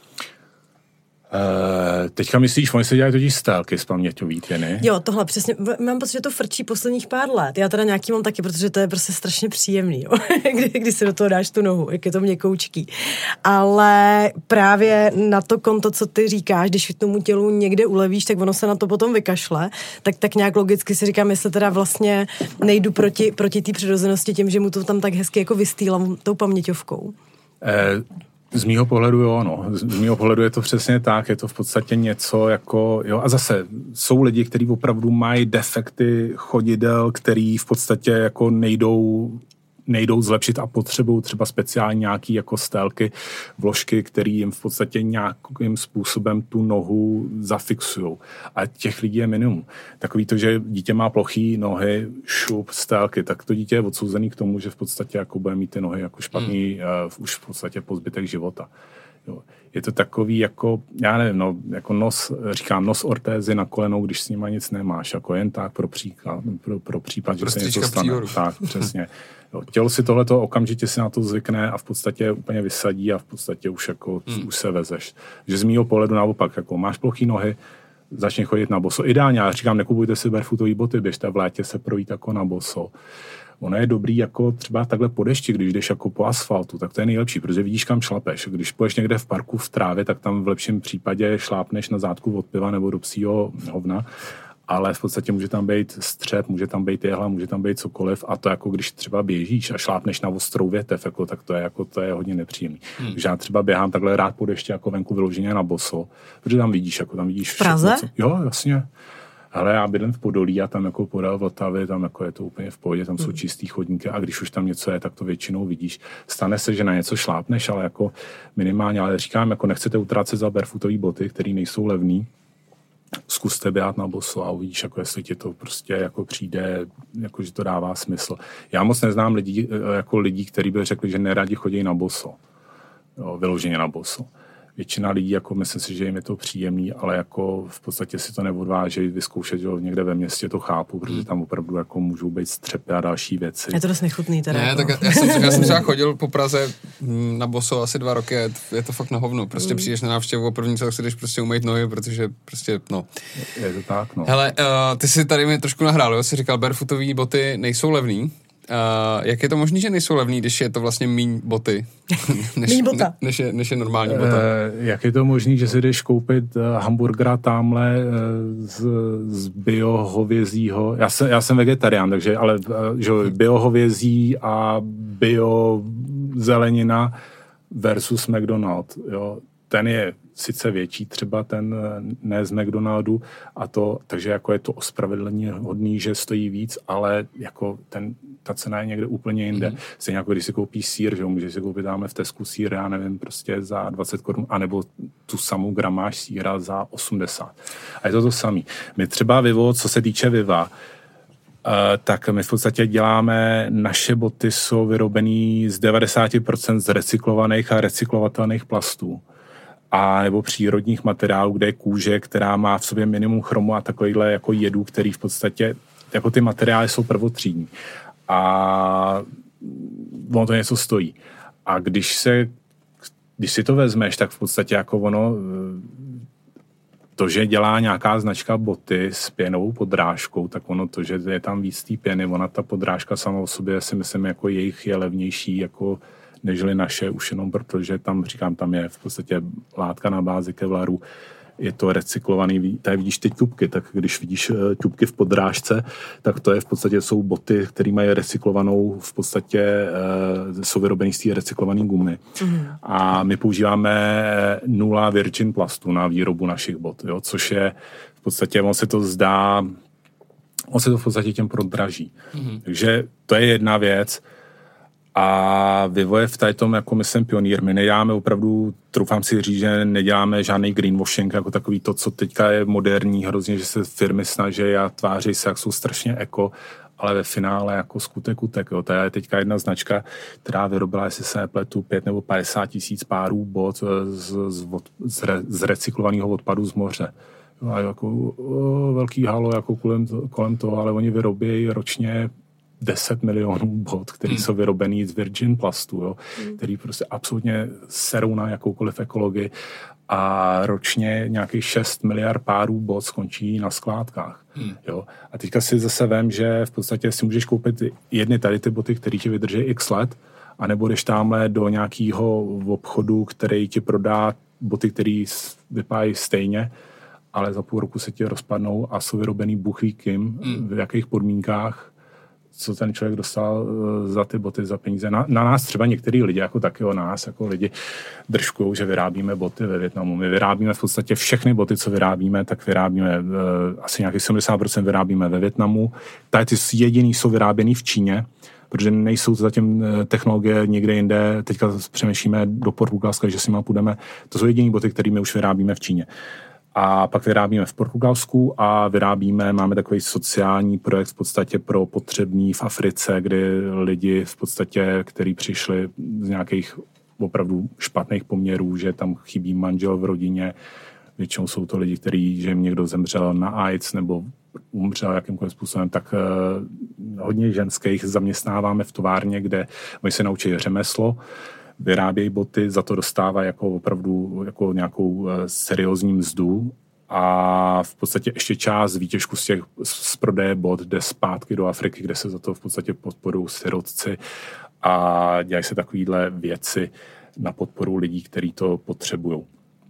Uh, teďka myslíš, oni se dělají totiž stélky z paměťový pěny? Jo, tohle přesně. Mám pocit, že to frčí posledních pár let. Já teda nějaký mám taky, protože to je prostě strašně příjemný, jo? kdy, když si do toho dáš tu nohu, jak je to měkoučký. Ale právě na to konto, co ty říkáš, když tomu tělu někde ulevíš, tak ono se na to potom vykašle, tak, tak nějak logicky si říkám, jestli teda vlastně nejdu proti, proti té přirozenosti tím, že mu to tam tak hezky jako vystýlám tou paměťovkou. Uh, Z mýho pohledu jo, no. Z mýho pohledu je to přesně tak, je to v podstatě něco jako, jo, a zase jsou lidi, kteří opravdu mají defekty chodidel, který v podstatě jako nejdou, nejdou zlepšit a potřebují třeba speciální nějaký jako stélky, vložky, které jim v podstatě nějakým způsobem tu nohu zafixujou. A těch lidí je minimum. Takový to, že dítě má plochý nohy, šup, stélky, tak to dítě je odsouzený k tomu, že v podstatě jako bude mít ty nohy jako špatný hmm. uh, už v podstatě po zbytek života. Jo. Je to takový jako, já nevím, no, jako nos, říkám, nos ortézy na kolenou, když s nima nic nemáš, jako jen tak pro příklad, pro, pro případ, že se něco stane. Příhodu. Tak, přesně. Jo, tělo si tohleto okamžitě si na to zvykne a v podstatě úplně vysadí a v podstatě už jako hmm. už se vezeš. Že z mýho pohledu naopak, jako máš plochý nohy, začni chodit na boso. Ideálně, já říkám, nekupujte si barefootové boty, běžte v létě se projít jako na boso. Ono je dobrý jako třeba takhle po dešti, když jdeš jako po asfaltu, tak to je nejlepší, protože vidíš, kam šlapeš. Když půjdeš někde v parku v trávě, tak tam v lepším případě šlápneš na zátku od piva nebo do psího hovna, ale v podstatě může tam být střep, může tam být jehla, může tam být cokoliv a to jako když třeba běžíš a šlápneš na ostrou větev, jako, tak to je, jako, to je hodně nepříjemný. Hmm. Takže já třeba běhám takhle rád po dešti jako venku vyloženě na boso, protože tam vidíš, jako tam vidíš v Praze? Všechno, co... Jo, jasně. Ale já bydlím v Podolí a tam jako podél Vltavy, tam jako je to úplně v pohodě, tam jsou čistý chodníky a když už tam něco je, tak to většinou vidíš. Stane se, že na něco šlápneš, ale jako minimálně, ale říkám, jako nechcete utrácet za barefootové boty, které nejsou levný, zkuste běhat na boso a uvidíš, jako jestli ti to prostě jako přijde, jako že to dává smysl. Já moc neznám lidí, jako lidí, kteří by řekli, že neradi chodí na boso, jo, vyloženě na boso. Většina lidí, jako myslím si, že jim je to příjemný, ale jako v podstatě si to neodvážejí vyzkoušet, že někde ve městě to chápu, protože tam opravdu jako můžou být střepy a další věci. Je to dost nechutný teda. Ne, jako. tak já jsem, já jsem třeba chodil po Praze na boso asi dva roky, je to, je to fakt na hovno. Prostě mm. přijdeš na návštěvu, první co si jdeš prostě umýt nohy, protože prostě, no. Je to tak, no. Hele, uh, ty si tady mi trošku nahrál, jo, jsi říkal, barefootový boty nejsou levný. Uh, jak je to možný, že nejsou levný, když je to vlastně míň boty, než, míň bota. Ne, než, je, než je normální bota? Uh, jak je to možný, že si jdeš koupit uh, hamburgera tamhle uh, z, z biohovězího, já jsem, já jsem vegetarián, takže, ale uh, že biohovězí a biozelenina versus McDonald, jo, ten je sice větší, třeba ten ne z McDonaldu, a to, takže jako je to ospravedlení hodný, že stojí víc, ale jako ten, ta cena je někde úplně jinde. Mm-hmm. Stejně jako když si koupíš sýr, že jo, můžeš si koupit dáme v Tesku sýr, já nevím, prostě za dvacet korun, anebo tu samou gramáž sýra za osmdesát. A je to to samý. My třeba Vivo, co se týče Viva, tak my v podstatě děláme, naše boty jsou vyrobený z devadesát procent z recyklovaných a recyklovatelných plastů. A nebo přírodních materiálů, kde je kůže, která má v sobě minimum chromu a takovýhle jako jedů, který v podstatě, jako ty materiály jsou prvotřídní. A ono to něco stojí. A když se, když si to vezmeš, tak v podstatě jako ono, to, že dělá nějaká značka boty s pěnovou podrážkou, tak ono to, že je tam víc té pěny, ona ta podrážka sama o sobě si myslím, jako jejich je levnější, jako nežli naše, už jenom protože tam, říkám, tam je v podstatě látka na bázi kevlaru, je to recyklovaný, tady vidíš ty tubky, tak když vidíš tubky v podrážce, tak to je v podstatě, jsou boty, které mají recyklovanou, v podstatě jsou vyrobený z té recyklované gumy. Mm. A my používáme nula virgin plastu na výrobu našich bot, jo, což je v podstatě, on se to zdá, on se to v podstatě těm prodraží. Mm. Takže to je jedna věc. A vývoje v tady tom, jako myslím, pionýr. My neděláme opravdu, troufám si říct, že neděláme žádný greenwashing, jako takový to, co teďka je moderní, hrozně, že se firmy snaží a tváří se, jak jsou strašně eko, ale ve finále jako skutek utek. Jo. To je teďka jedna značka, která vyrobila, jestli se nepletu, pět nebo padesát tisíc párů bot z, z, z, re, z recyklovaného odpadu z moře. Jo, a jako o, velký halo jako kolem, kolem toho, ale oni vyrobí ročně deset milionů bot, který hmm. jsou vyrobený z virgin plastu, jo, hmm. který prostě absolutně serou na jakoukoliv ekologii a ročně nějakých šest miliard párů bot skončí na skládkách. Hmm. Jo. A teďka si zase vem, že v podstatě si můžeš koupit jedny tady ty boty, které ti vydrží x let, anebo jdeš tamhle do nějakého obchodu, který ti prodá boty, které vypadají stejně, ale za půl roku se ti rozpadnou a jsou vyrobený bůh ví kým, hmm. v jakých podmínkách, co ten člověk dostal za ty boty, za peníze. Na, na nás třeba některý lidi, jako taky o nás, jako lidi držkujou, že vyrábíme boty ve Vietnamu. My vyrábíme v podstatě všechny boty, co vyrábíme, tak vyrábíme, asi nějakých sedmdesát procent vyrábíme ve Vietnamu. Tady ty jediný jsou vyráběný v Číně, protože nejsou zatím technologie někde jinde. Teďka přemýšlíme do Portugalska, že si má půjdeme. To jsou jediný boty, které my už vyrábíme v Číně. A pak vyrábíme v Portugalsku a vyrábíme, máme takový sociální projekt v podstatě pro potřební v Africe, kdy lidi v podstatě, kteří přišli z nějakých opravdu špatných poměrů, že tam chybí manžel v rodině, většinou jsou to lidi, kteří, že jim někdo zemřel na AIDS nebo umřel jakýmkoliv způsobem, tak uh, hodně ženských zaměstnáváme v továrně, kde oni se naučí řemeslo, vyrábějí boty, za to dostávají jako opravdu jako nějakou seriózní mzdu a v podstatě ještě část výtěžku z těch z prodeje bot jde zpátky do Afriky, kde se za to v podstatě podporují sirotci a dělají se takovýhle věci na podporu lidí, kteří to potřebují.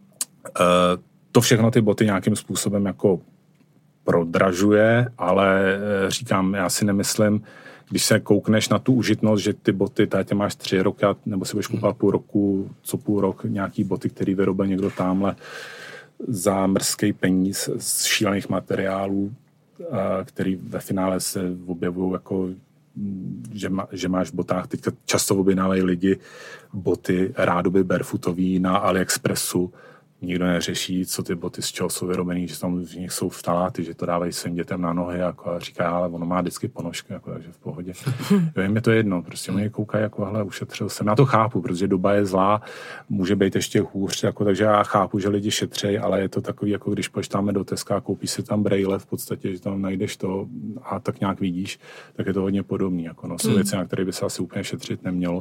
To všechno ty boty nějakým způsobem jako prodražuje, ale říkám, já si nemyslím, když se koukneš na tu užitnost, že ty boty, tady máš tři roky, nebo si budeš kupovat půl roku, co půl rok, nějaký boty, který vyrobil někdo tamhle za mrzký peníz z šílených materiálů, který ve finále se objevují jako, že, má, že máš v botách, teďka často objednávají lidi boty rádoby barefootový na AliExpressu, nikdo neřeší, co ty boty z čeho jsou vyrobený, že tam v nich jsou vtaláty, že to dávají svým dětem na nohy jako, a říká, ale ono má vždycky ponožky, jako, takže v pohodě. Jo, jim je to jedno, prostě oni koukají, jako, hele, ušetřil jsem. Já to chápu, protože doba je zlá, může být ještě hůř, jako, takže já chápu, že lidi šetřejí, ale je to takový, jako když půjdeš tam do Teska a koupíš si tam brejle v podstatě, že tam najdeš to a tak nějak vidíš, tak je to hodně podobný. Jako, no, jsou věci, na které by se asi úplně šetřit nemělo.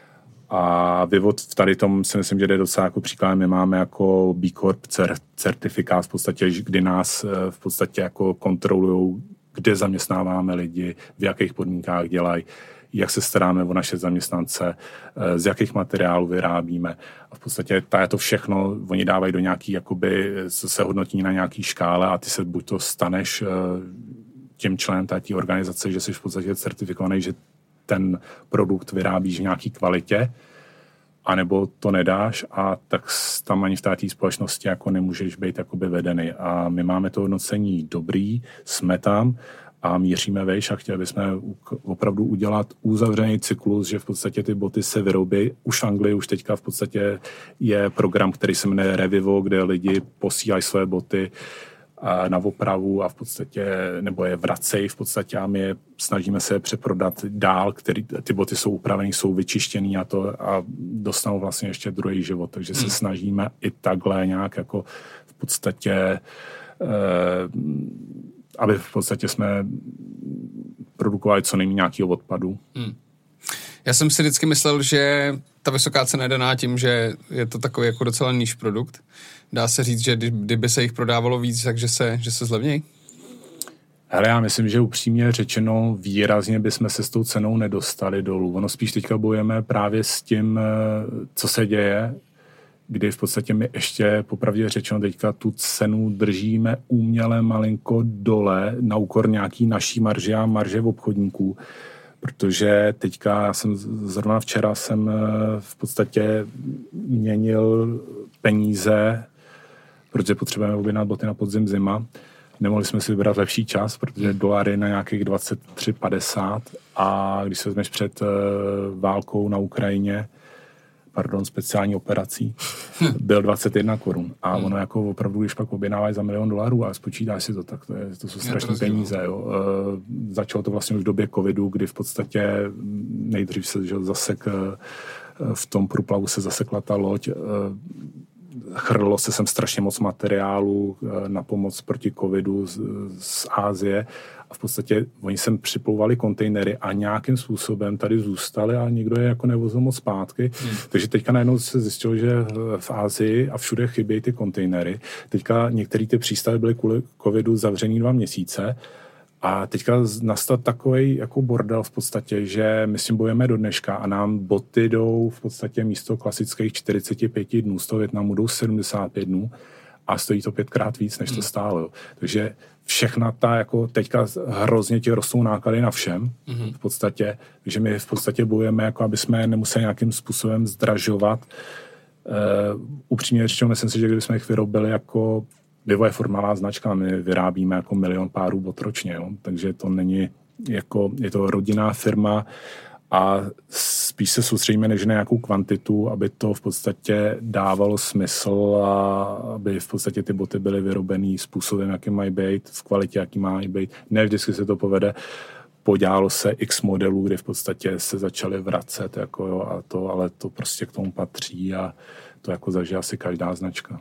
A vyvod v tady tom si myslím, že jde docela jako příklad. My máme jako B Corp certifikát v podstatě, kdy nás v podstatě jako kontrolujou, kde zaměstnáváme lidi, v jakých podmínkách dělají, jak se staráme o naše zaměstnance, z jakých materiálů vyrábíme. A v podstatě je to všechno, oni dávají do nějaký, jakoby se hodnotí na nějaký škále a ty se buď to staneš tím členem té organizace, že jsi v podstatě certifikovaný, že ten produkt vyrábíš v nějaký kvalitě, anebo to nedáš a tak tam ani v té společnosti jako nemůžeš být jakoby vedený. A my máme to hodnocení dobrý, jsme tam a míříme vejš a chtěli bychom opravdu udělat uzavřený cyklus, že v podstatě ty boty se vyrobí. Už v Anglii už teďka v podstatě je program, který se jmenuje Revivo, kde lidi posílají své boty na opravu a v podstatě, nebo je vracejí v podstatě a my je, snažíme se je přeprodat dál, který, ty boty jsou upravený, jsou vyčištěný a to a dostanou vlastně ještě druhý život, takže se hmm. snažíme i takhle nějak jako v podstatě eh, aby v podstatě jsme produkovali co nejméně nějakého odpadu. Hmm. Já jsem si vždycky myslel, že ta vysoká cena je daná tím, že je to takový jako docela níž produkt. Dá se říct, že kdyby se jich prodávalo víc, takže se, že se zlevnějí? Hele, já myslím, že upřímně řečeno výrazně bychom se s tou cenou nedostali dolů. Ono spíš teďka bojujeme právě s tím, co se děje, kdy v podstatě my ještě popravdě řečeno teďka tu cenu držíme uměle malinko dole na úkor nějaký naší marže a marže v obchodníků. Protože teďka, já jsem zrovna včera jsem v podstatě měnil peníze, protože potřebujeme objednat boty na podzim zima. Nemohli jsme si vybrat lepší čas, protože dolar je na nějakých dvacet tři padesát a když se vezmeš před válkou na Ukrajině, pardon, speciální operací, byl dvacet jedna korun. A ono jako opravdu, když pak objednávají za milion dolarů a spočítáš si to, tak to, je, to jsou strašné peníze. Jo. E, začalo to vlastně už v době covidu, kdy v podstatě nejdřív se že, zasek, v tom průplavu se zasekla ta loď, e, chrlilo se sem strašně moc materiálu na pomoc proti covidu z, z Asie a v podstatě oni sem připlouvali kontejnery a nějakým způsobem tady zůstali a nikdo je jako nevozil moc zpátky. Hmm. Takže teďka najednou se zjistilo, že v Asii a všude chybějí ty kontejnery. Teďka některé ty přístavy byly kvůli covidu zavřený dva měsíce a teďka nastal takový jako bordel v podstatě, že my s tím bojujeme do dneška a nám boty jdou v podstatě místo klasických čtyřicet pět dnů z toho Vietnamu jdou sedmdesát pět dnů a stojí to pětkrát víc, než to stálo. Takže všechna ta, jako teďka hrozně ti rostou náklady na všem v podstatě, takže my v podstatě bojujeme, jako aby jsme nemuseli nějakým způsobem zdražovat. Uh, upřímně řečeno, myslím si, že kdybychom jich vyrobili jako Vivo je formálová značka, my vyrábíme jako milion párů bot ročně, jo? Takže to není jako, je to rodinná firma a spíš se soustředíme než na nějakou kvantitu, aby to v podstatě dávalo smysl a aby v podstatě ty boty byly vyrobený způsobem, jaký mají být, v kvalitě, jaký mají být. Ne vždycky se to povede. Podělalo se x modelů, kdy v podstatě se začaly vracet, jako jo, a to, ale to prostě k tomu patří a to jako zažije asi každá značka.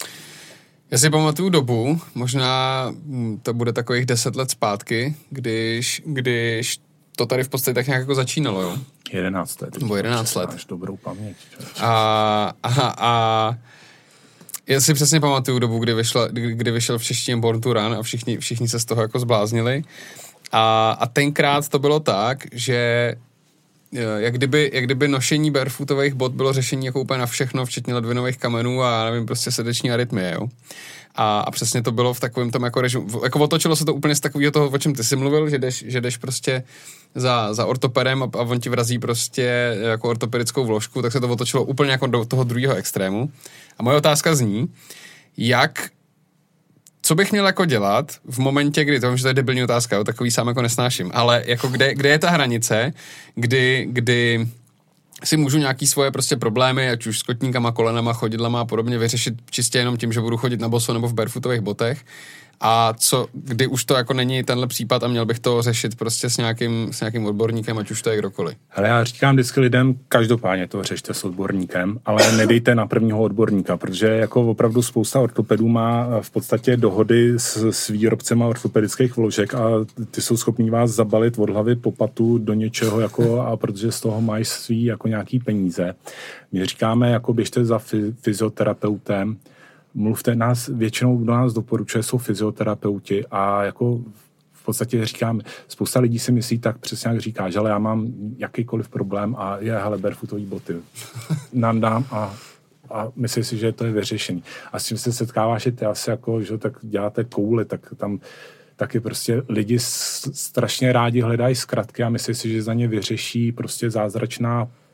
Já si pamatuju dobu, možná to bude takových deset let zpátky, když, když to tady v podstatě tak nějak jako začínalo, jo? jedenáct let. Nebo jedenáct let. Máš dobrou paměť. A, a, a já si přesně pamatuju dobu, kdy, vyšla, kdy, kdy vyšel v češtině Born to Run a všichni, všichni se z toho jako zbláznili. A, a tenkrát to bylo tak, že jak kdyby, jak kdyby nošení barefootových bot bylo řešení jako úplně na všechno, včetně ledvinových kamenů a nevím, prostě srdeční arytmie, jo. A, a přesně to bylo v takovém tom jako režimu, jako otočilo se to úplně z takového toho, o čem ty jsi mluvil, že jdeš, že jdeš prostě za, za ortopedem a, a on ti vrazí prostě jako ortopedickou vložku, tak se to otočilo úplně jako do toho druhého extrému. A moje otázka zní, jak co bych měl jako dělat v momentě, kdy, to vím, že to je debilní otázka, jo, takový sám jako nesnáším, ale jako kde, kde je ta hranice, kdy, kdy si můžu nějaký svoje prostě problémy, ať už s kotníkama, kolenama, chodidlama a podobně vyřešit čistě jenom tím, že budu chodit na boso nebo v barefootových botech. A co, kdy už to jako není tenhle případ a měl bych to řešit prostě s nějakým, s nějakým odborníkem, ať už to je kdokoliv. Hele, já říkám vždycky lidem, každopádně to řešte s odborníkem, ale nedejte na prvního odborníka, protože jako opravdu spousta ortopedů má v podstatě dohody s, s výrobcema ortopedických vložek a ty jsou schopní vás zabalit od hlavy po patu do něčeho, jako, a protože z toho mají svý jako nějaký peníze. My říkáme, jako běžte za fyzioterapeutem, mluvte nás, většinou do nás doporučuje, jsou fyzioterapeuti a jako v podstatě říkám, spousta lidí si myslí tak přesně jak říkáš, ale já mám jakýkoliv problém a je, hele, barefootový boty. Nandám a, a myslím si, že to je vyřešený. A s čím se setkáváš, je ty asi jako, že tak děláte kouli, tak tam taky prostě lidi strašně rádi hledají zkratky a myslí si, že za ně vyřeší prostě zázračná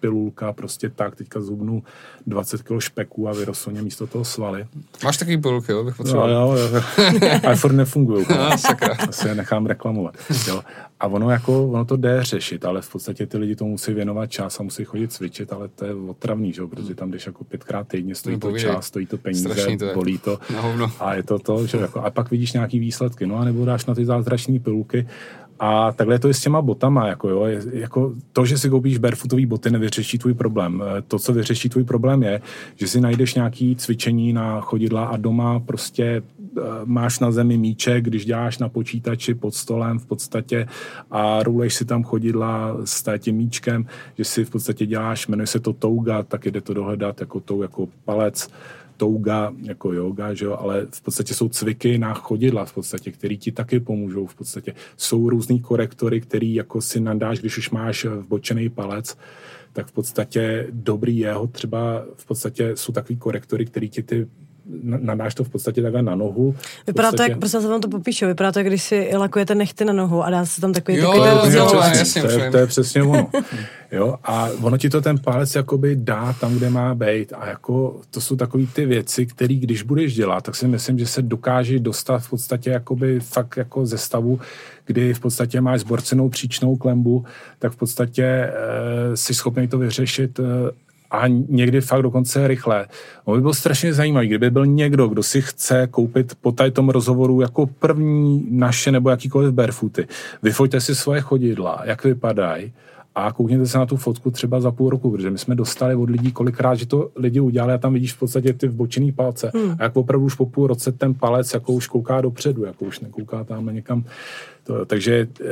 pilulka, prostě tak, teďka zhubnu dvacet kilo špeku a vyrostou mě místo toho svaly. Máš takový pilulky, jo, bych potřeboval. Jo, jo, jo. A furt nefungují. No, sakra. Asi je nechám reklamovat. Jo. A ono jako, ono to jde řešit, ale v podstatě ty lidi tomu musí věnovat čas a musí chodit cvičit, ale to je otravný, že jo, protože tam jdeš jako pětkrát týdně, stojí to čas, stojí to peníze, to bolí to. A je to to, že jako, a pak vidíš nějaký výsledky, no a nebo dáš na ty zázračné pilulky. A takhle to je s těma botama, jako jo, je, jako to, že si koupíš barefootový boty, nevyřeší tvůj problém. To, co vyřeší tvůj problém je, že si najdeš nějaký cvičení na chodidla a doma prostě uh, máš na zemi míček, když děláš na počítači pod stolem v podstatě a rouleš si tam chodidla s tím míčkem, že si v podstatě děláš, jmenuje se to touga, tak jde to dohledat jako tou, jako palec, touga, jako yoga, že jo, ale v podstatě jsou cviky na chodidla v podstatě, který ti taky pomůžou v podstatě. Jsou různý korektory, který jako si nadáš, když už máš vbočený palec, tak v podstatě dobrý jeho třeba v podstatě jsou takový korektory, který ti ty nadáš to v podstatě takhle na nohu. Vypadá podstatě... to, jak, prostě se vám to popíšu, vypadá to, jak když si lakujete nechty na nohu a dá se tam takový... Jo, takový jo, takový jo, jo, jasně, to, je, to je přesně ono. Jo, a ono ti to ten palec jakoby dá tam, kde má být a jako to jsou takový ty věci, které když budeš dělat, tak si myslím, že se dokáže dostat v podstatě jakoby fakt jako ze stavu, kdy v podstatě máš zborcenou příčnou klembu, tak v podstatě e, jsi schopný to vyřešit e, a někdy fakt dokonce rychle. On by byl strašně zajímavý, kdyby byl někdo, kdo si chce koupit po tady tom rozhovoru jako první naše nebo jakýkoliv barefooty. Vyfoťte si svoje chodidla, jak vypadají a koukněte se na tu fotku třeba za půl roku, protože my jsme dostali od lidí kolikrát, že to lidi udělali a tam vidíš v podstatě ty vbočený palce. Hmm. A jak opravdu už po půl roce ten palec jako už kouká dopředu, jako už nekouká tam někam. To, takže e,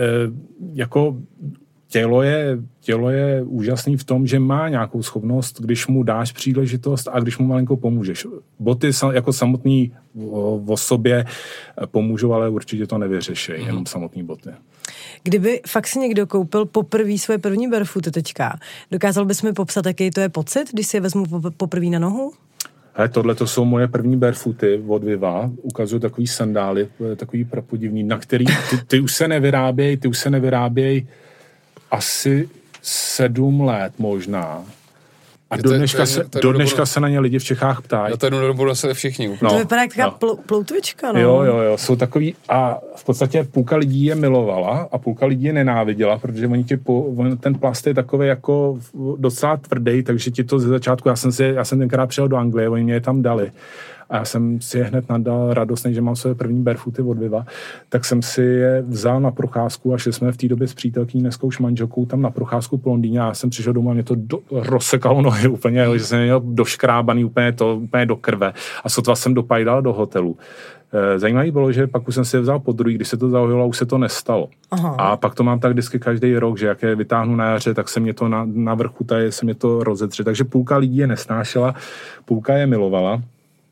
jako Tělo je, tělo je úžasný v tom, že má nějakou schopnost, když mu dáš příležitost a když mu malinko pomůžeš. Boty jako samotný o sobě pomůžou, ale určitě to nevyřeší, mm. jenom samotný boty. Kdyby fakt si někdo koupil poprvé svoje první barefooty teďka, dokázal bys mi popsat, jaký to je pocit, když si je vezmu poprvé na nohu? Hele, tohle to jsou moje první barefooty od Viva. Ukazuju takový sandály, takový prapodivný, na který ty, ty už se nevyrábějí, ty už se nevyrábějí asi sedm let možná. A do dneška, se, do dneška se na ně lidi v Čechách ptají. Na to jednu dobu nosili všichni. Úplně. No, to vypadá jak taková no. ploutvička. No. Jo, jo, jo. Jsou takový a v podstatě půlka lidí je milovala a půlka lidí je nenáviděla, protože oni ti po, on, ten plast je takový jako docela tvrdý, takže ti to ze začátku, já jsem si, já jsem tenkrát přijel do Anglie, oni mě je tam dali. A já jsem si je hned nadal radostný, že mám své první barefooty od Viva, tak jsem si je vzal na procházku a šli jsme v té době s přítelkyní dneskou šmanželkou tam na procházku po Londýně a já jsem přišel domů a mě to do, rozsekalo nohy úplně, že jsem měl doškrábaný úplně, to, úplně do krve a sotva jsem dopajdal do hotelu. Zajímavé bylo, že pak už jsem si je vzal po druhý, když se to zahodilo, už se to nestalo. Aha. A pak to mám tak vždycky každý rok, že jak je vytáhnu na jaře, tak se mě to na, na vrchu tady se mě to rozetře. Takže půlka lidí je nesnášela, půlka je milovala.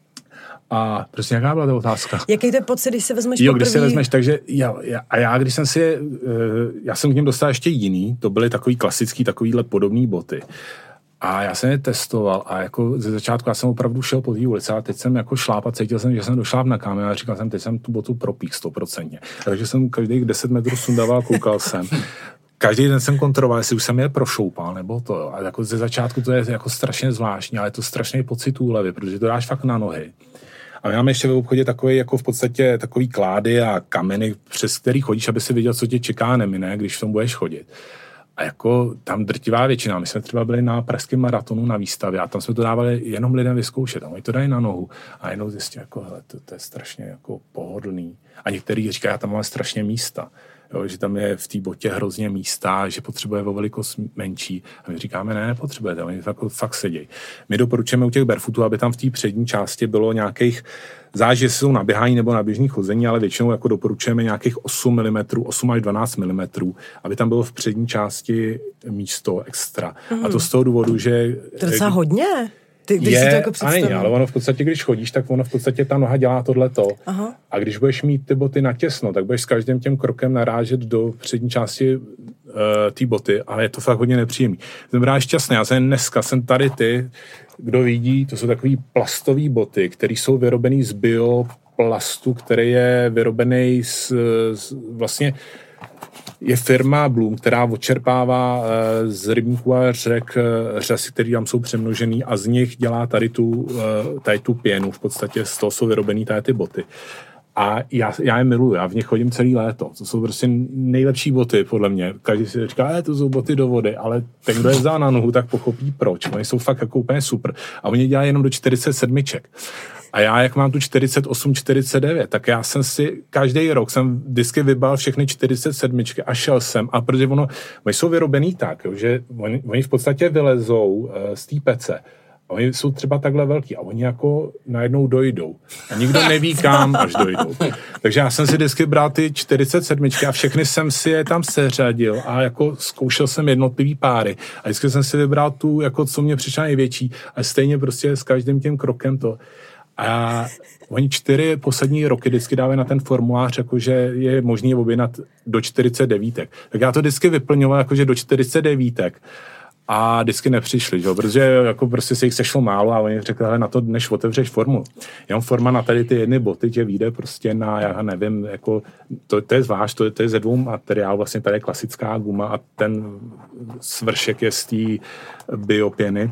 A prostě jaká byla ta otázka? Jaký to je pocit, když se vezmeš Jo, poprvý? když se vezmeš, takže já, já, a já, když jsem si, já jsem k něm dostal ještě jiný, to byly takový klasický, takovýhle podobný boty. A já jsem je testoval a jako ze začátku já jsem opravdu šel po té ulici a teď jsem jako šláp a cítil jsem, že jsem došláp na kámen a říkal jsem, teď jsem tu botu propík sto procent. Takže jsem každých deset metrů sundával, koukal jsem. Každý den jsem kontroloval, jestli už jsem je prošoupal, nebo to. A jako ze začátku to je jako strašně zvláštní, ale je to strašný pocit úlevy, protože to dáš fakt na nohy. A my máme ještě v obchodě takový, jako v podstatě takový klády a kameny, přes který chodíš, aby si viděl, co tě čeká nemine, když v tom budeš chodit. A jako tam drtivá většina, my jsme třeba byli na pražském maratonu na výstavě a tam jsme to dávali jenom lidem vyzkoušet. A oni to dají na nohu a jenom zjistí, jako, hele, to, to je strašně jako pohodlný. A některý říkají, já tam mám strašně místa. Jo, že tam je v té botě hrozně místa, že potřebuje o velikost menší. A my říkáme, ne, nepotřebujete, oni jako fakt sedějí. My doporučujeme u těch barefootů, aby tam v té přední části bylo nějakých, záleží, jestli jsou na běhání nebo na běžný chození, ale většinou jako doporučujeme nějakých osm milimetrů, osm až dvanáct milimetrů, aby tam bylo v přední části místo extra. Mm. A to z toho důvodu, že... To je docela hodně. Ty, ty je, si to jako a není, ale ono v podstatě, když chodíš, tak ono v podstatě ta noha dělá tohleto. Aha. A když budeš mít ty boty natěsno, tak budeš s každým tím krokem narážet do přední části uh, té boty, ale je to fakt hodně nepříjemný. Jsem rád šťastný, já jsem dneska, jsem tady ty, kdo vidí, to jsou takový plastový boty, které jsou vyrobený z bioplastu, který je vyrobený z, z vlastně je firma Bloom, která odčerpává z rybníků a řek řasy, které tam jsou přemnožený a z nich dělá tady tu, tady tu pěnu. V podstatě z toho jsou vyrobený tady ty boty. A já, já je miluji, já v nich chodím celý léto. To jsou prostě nejlepší boty, podle mě. Každý si říká, že to jsou boty do vody, ale ten, kdo je vzal na nohu, tak pochopí proč. Oni jsou fakt jako úplně super. A oni dělají jenom do čtyřicet sedmiček. A já, jak mám tu čtyřicet osm, čtyřicet devět, tak já jsem si, každý rok jsem vždycky vybal všechny čtyřicet sedmičky a šel jsem. A protože ono, oni jsou vyrobený tak, jo, že oni, oni v podstatě vylezou uh, z té pece. A oni jsou třeba takhle velký a oni jako najednou dojdou. A nikdo neví kam, až dojdou. Takže já jsem si vždycky bral ty čtyřicet sedmičky a všechny jsem si je tam seřadil a jako zkoušel jsem jednotlivý páry. A vždycky jsem si vybral tu, jako co mě přišla největší. A stejně prostě s každým tím krokem to. A oni čtyři poslední roky vždycky dávají na ten formulář, jakože je možný objednat do čtyřicet devítek. Tak já to vždycky vyplňoval, jakože do čtyřicet devítek. A vždycky nepřišli, že? Protože jako prostě se jich sešlo málo a oni řekli, hele, na to, než otevřeš formu. Jenom forma na tady ty jedny boty tě vyjde prostě na, já nevím, jako, to, to je zvlášť, to, to je ze dvou materiálů, vlastně tady je klasická guma a ten svršek je z té biopěny.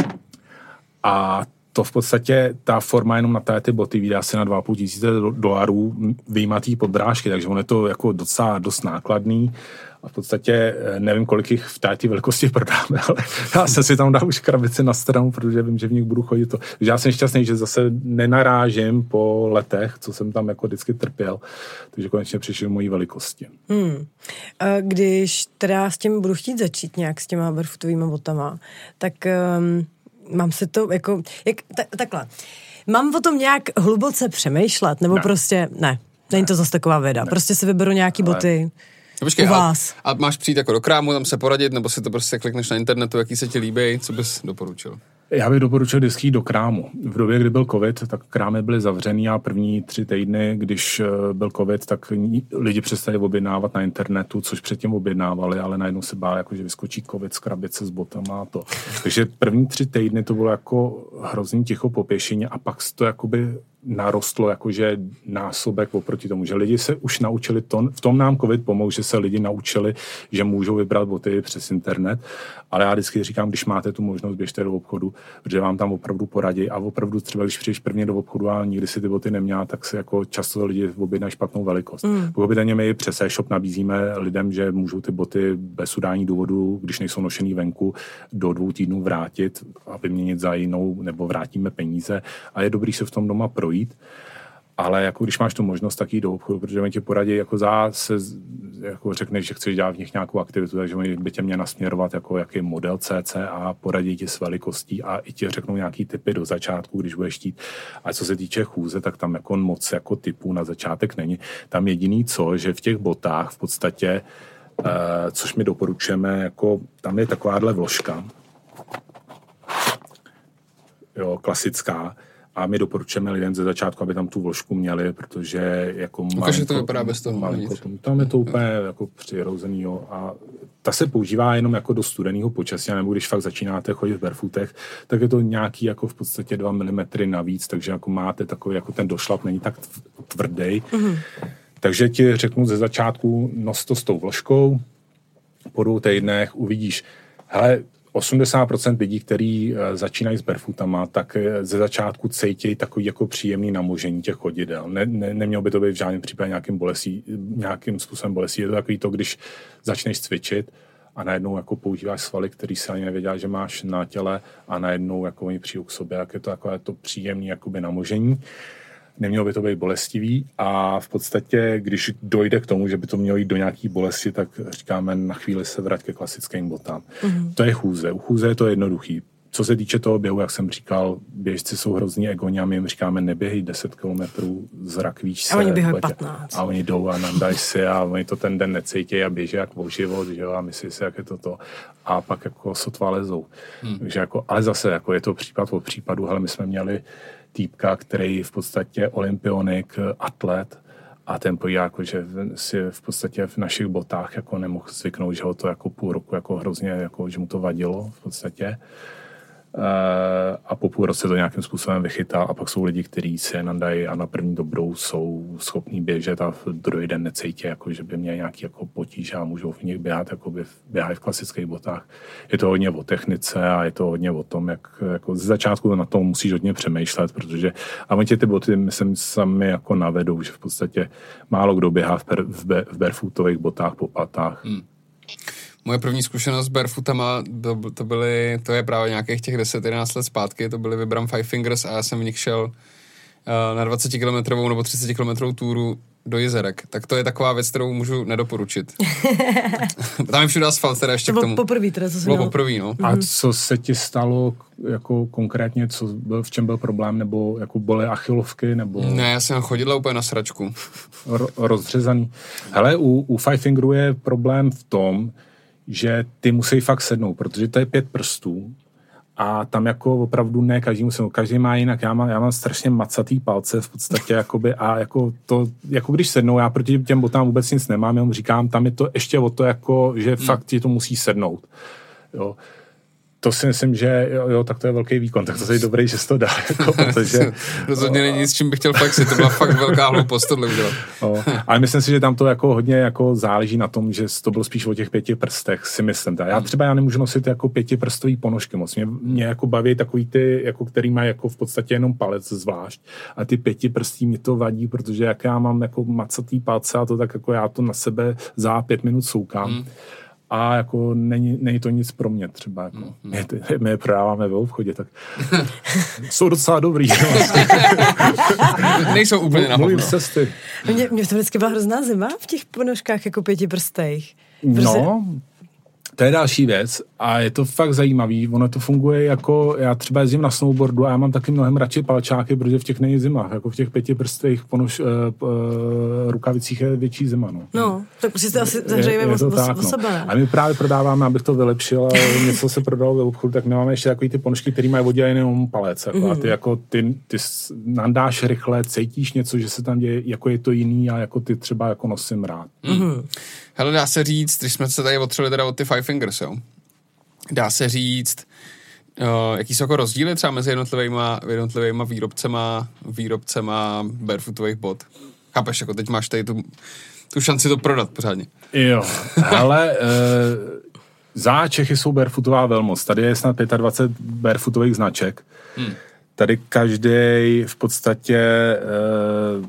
A to v podstatě, ta forma jenom na té ty boty vyjde asi na dva a půl tisíce dolarů vyjímatý podrážky, takže on je to jako docela dost nákladný. A v podstatě nevím, kolik jich v té velikosti prodáme, ale já jsem si tam dal už krabici na stranu, protože vím, že v nich budu chodit to. Takže já jsem šťastný, že zase nenarážím po letech, co jsem tam jako vždycky trpěl, takže konečně přišli mojí velikosti. Hmm. A když teda s tím budu chtít začít nějak s těma barefootovýma botama, tak um, mám se to jako, jak, ta, takhle, mám o tom nějak hluboce přemýšlet, nebo ne. prostě ne, není ne. to zase taková věda, ne. prostě si vyberu nějaký ale... boty. No počkej, a, a máš přijít jako do krámu, tam se poradit, nebo si to prostě klikneš na internetu, jaký se ti líbí, co bys doporučil? Já bych doporučil vždycky do krámu. V době, kdy byl covid, tak krámy byly zavřený a první tři týdny, když byl covid, tak lidi přestali objednávat na internetu, což předtím objednávali, ale najednou se báli, jako, že vyskočí covid z krabice s botama a to. Takže první tři týdny to bylo jako hrozně ticho po pěšině a pak to jakoby narostlo jakože násobek oproti tomu, že lidi se už naučili, to, v tom nám covid pomohl, že se lidi naučili, že můžou vybrat boty přes internet, ale já vždycky říkám, když máte tu možnost, běžte do obchodu, protože vám tam opravdu poradí a opravdu třeba, když přijdeš prvně do obchodu a nikdy si ty boty neměla, tak se jako často lidi objednají špatnou velikost. Mm. Pochopitelně my přes e-shop nabízíme lidem, že můžou ty boty bez udání důvodu, když nejsou nošený venku, do dvou týdnů vrátit a vyměnit za jinou, nebo vrátíme peníze a je dobrý se v tom doma projít. Ale jako když máš tu možnost, tak jít do obchodu, protože oni ti poradí, jako zase jako řekneš, že chceš dělat v nich nějakou aktivitu, takže oni by tě měli nasměrovat, jako jaký model C C a poradí ti s velikostí a i ti řeknou nějaký typy do začátku, když budeš chtít. A co se týče chůze, tak tam jako moc jako typů na začátek není. Tam jediný co, že v těch botách v podstatě, uh, což my doporučujeme, jako tam je takováhle vložka, jo, klasická, a my doporučujeme lidem ze začátku, aby tam tu vložku měli, protože jako malinko, to vypadá bez toho. Malinko, tam je to úplně jako přirozený, jo, a ta se používá jenom jako do studeného počasí, nebo když fakt začínáte chodit v barefootech, tak je to nějaký jako v podstatě dva milimetry navíc, takže jako máte takový, jako ten došlap není tak tvrdý. Mm-hmm. Takže ti řeknu ze začátku, nos to s tou vložkou, po dvou týdnech uvidíš, hele, osmdesát procent lidí, kteří začínají s barefootama, tak ze začátku cítějí takový jako příjemný namožení těch chodidel. Ne, ne, nemělo by to být v žádném případě nějakým, bolestí, nějakým způsobem bolestí. Je to takový to, když začneš cvičit a najednou jako používáš svaly, který si ani nevěděl, že máš na těle a najednou jako oni přijdou k sobě, jak je to takové to příjemné jakoby namožení. Nemělo by to být bolestivý a v podstatě, když dojde k tomu, že by to mělo jít do nějaký bolesti, tak říkáme, na chvíli se vrať ke klasickým botám. Mm-hmm. To je chůze. U chůze je to jednoduchý. Co se týče toho běhu, jak jsem říkal, běžci jsou hrozně egoni a my jim říkáme, neběhej deset kilometrů, zrakvíš se. A oni běhají patnáct. A oni jdou a nandají si a oni to ten den necítějí a běží jak o život, že jo, a myslí si, jak je to to. A pak jako sotva lezou. Hmm. Takže jako, ale zase jako je to případ od případu, hele, my jsme měli týpka, který v podstatě olympionik, atlet, a ten pojídá, jako, že si v podstatě v našich botách jako nemohl zvyknout, že ho to jako půl roku jako hrozně, jako, že mu to vadilo v podstatě. a po půl roce to nějakým způsobem vychytá a pak jsou lidi, kteří si je nandají a na první dobrou jsou schopní běžet a v druhý den necítí, jako, že by měli nějaký jako potíž a můžou v nich běhat, jako by běhají v klasických botách. Je to hodně o technice a je to hodně o tom, jak jako ze začátku na tom musíš hodně přemýšlet, protože a oni tě ty boty, myslím, sami jako navedou, že v podstatě málo kdo běhá v, per, v, be, v barefootových botách po patách. Hmm. Moje první zkušenost s barefootama, to, to byly, to je právě nějakých těch deset jedenáct let zpátky, to byly Vibram Five Fingers a já jsem v nich šel uh, na dvacetikilometrovou nebo třicetikilometrovou túru do Jizerek. Tak to je taková věc, kterou můžu nedoporučit. Tam je všude asfalt, teda ještě to k tomu. Poprvý, teda, co bylo poprvý, no. A co se ti stalo jako konkrétně, co byl, v čem byl problém, nebo jako byly achilovky, nebo... Ne, já jsem chodila úplně na sračku. Ro, rozřezaný. Hele, u, u Five Fingeru je problém v tom, že ty musí fakt sednout, protože to je pět prstů a tam jako opravdu ne každý musí, každý má jinak, já mám, já mám strašně macatý palce v podstatě jakoby a jako to, jako když sednou, já proti těm botám vůbec nic nemám, jenom říkám, tam je to ještě o to jako, že hmm. fakt ti to musí sednout, jo. To si myslím, že jo, jo, tak to je velký výkon, tak to je dobrý, že jsi to dá, jako, protože... Rozhodně není nic, čím bych chtěl flexit, to byla fakt velká hloupost tohle udělat. No, ale myslím si, že tam to jako hodně jako záleží na tom, že to bylo spíš o těch pěti prstech, si myslím. Já třeba já nemůžu nosit jako pětiprstový ponožky moc. Mě, mě jako baví takový ty, jako, který mají jako v podstatě jenom palec zvlášť. A ty pětiprstí mě to vadí, protože jak já mám jako macatý palce a to tak jako já to na sebe za pět minut soukám. Hmm. A jako není, není to nic pro mě třeba. Jako. Mm, mm. My, ty, my je prodáváme ve obchodě, tak jsou docela dobrý. Nejsou úplně na Mluvím cesty. Mně, mně to vždycky byla hrozná zima v těch ponožkách jako pětiprstejch. Prostě... No, to je další věc a je to fakt zajímavý. Ono to funguje jako, já třeba jezdím na snowboardu a já mám taky mnohem radši palčáky, protože v těch není zima. Jako v těch pětiprstejch ponož, uh, uh, rukavicích je větší zima. No, no tak prostě to asi zahřejeme o, o, o sebe. No. A my právě prodáváme, abych to vylepšil, a něco se prodalo ve obchodu, tak my máme ještě takový ty ponožky, které mají oddělený jenom palec. Jako, mm. A ty jako, ty, ty nandáš rychle, cítíš něco, že se tam děje, jako je to jiný a jako ty třeba jako nosím rád. Mm. Hele, dá se říct, když jsme se tady otřeli teda od ty Five Fingers, jo, dá se říct, uh, jaký jsou jako rozdíly třeba mezi jednotlivýma, jednotlivýma výrobcema, výrobcema barefootových bot. Chápeš, jako teď máš tady tu, tu šanci to prodat pořádně. Jo, ale uh, za Čechy jsou barefootová velmoc. Tady je snad dvacet pět barefootových značek. Hmm. Tady každý v podstatě... Uh,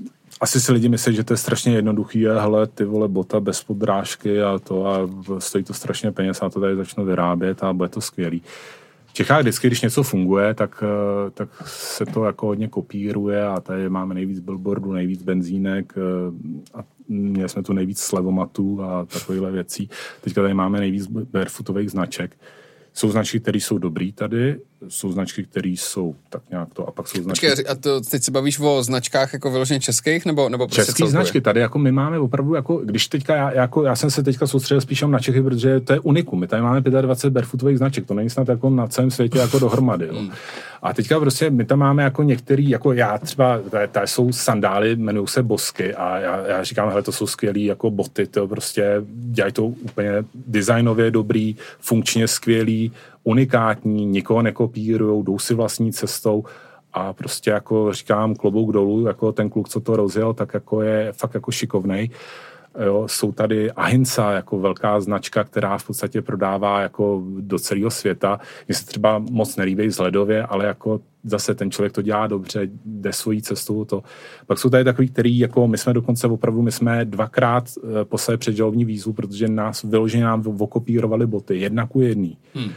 asi si lidi myslí, že to je strašně jednoduchý, a hele, ty vole bota bez podrážky a to a stojí to strašně peněz a to tady začnu vyrábět a bude to skvělý. V Čechách vždycky, když něco funguje, tak, tak se to jako hodně kopíruje a tady máme nejvíc billboardů, nejvíc benzínek a měli jsme tu nejvíc slevomatů a takovýhle věcí. Teďka tady máme nejvíc barefootových značek. Jsou značky, které jsou dobrý tady, jsou značky, které jsou tak nějak to, a pak jsou značky... Počkej, a to teď se bavíš o značkách jako vyloženě českých, nebo, nebo prostě český značky, tady jako my máme opravdu, jako, když teďka, já, jako, já jsem se teďka soustředil spíš na Čechy, protože to je unikum, my tady máme dvacet pět barefootových značek, to není snad jako na celém světě jako dohromady, jo. A teďka prostě my tam máme jako některý, jako já třeba, tady, tady jsou sandály, jmenují se Bosky a já, já říkám, hele, to jsou skvělý jako boty, to prostě dělají to úplně designově dobrý, funkčně skvělý, unikátní, nikoho nekopírujou, jdou si vlastní cestou a prostě jako říkám klobouk dolů, jako ten kluk, co to rozjel, tak jako je fakt jako šikovnej. Jo, jsou tady Ahinsa, jako velká značka, která v podstatě prodává jako do celého světa. Mně se třeba moc nelíbí vzhledově, ale jako zase ten člověk to dělá dobře, jde svojí cestou. To. Pak jsou tady takový, který jako my jsme dokonce opravdu, my jsme dvakrát poslali předžalovní výzvu, protože nás vyloženě nám okopírovali boty, jedna ku jedný. Hmm.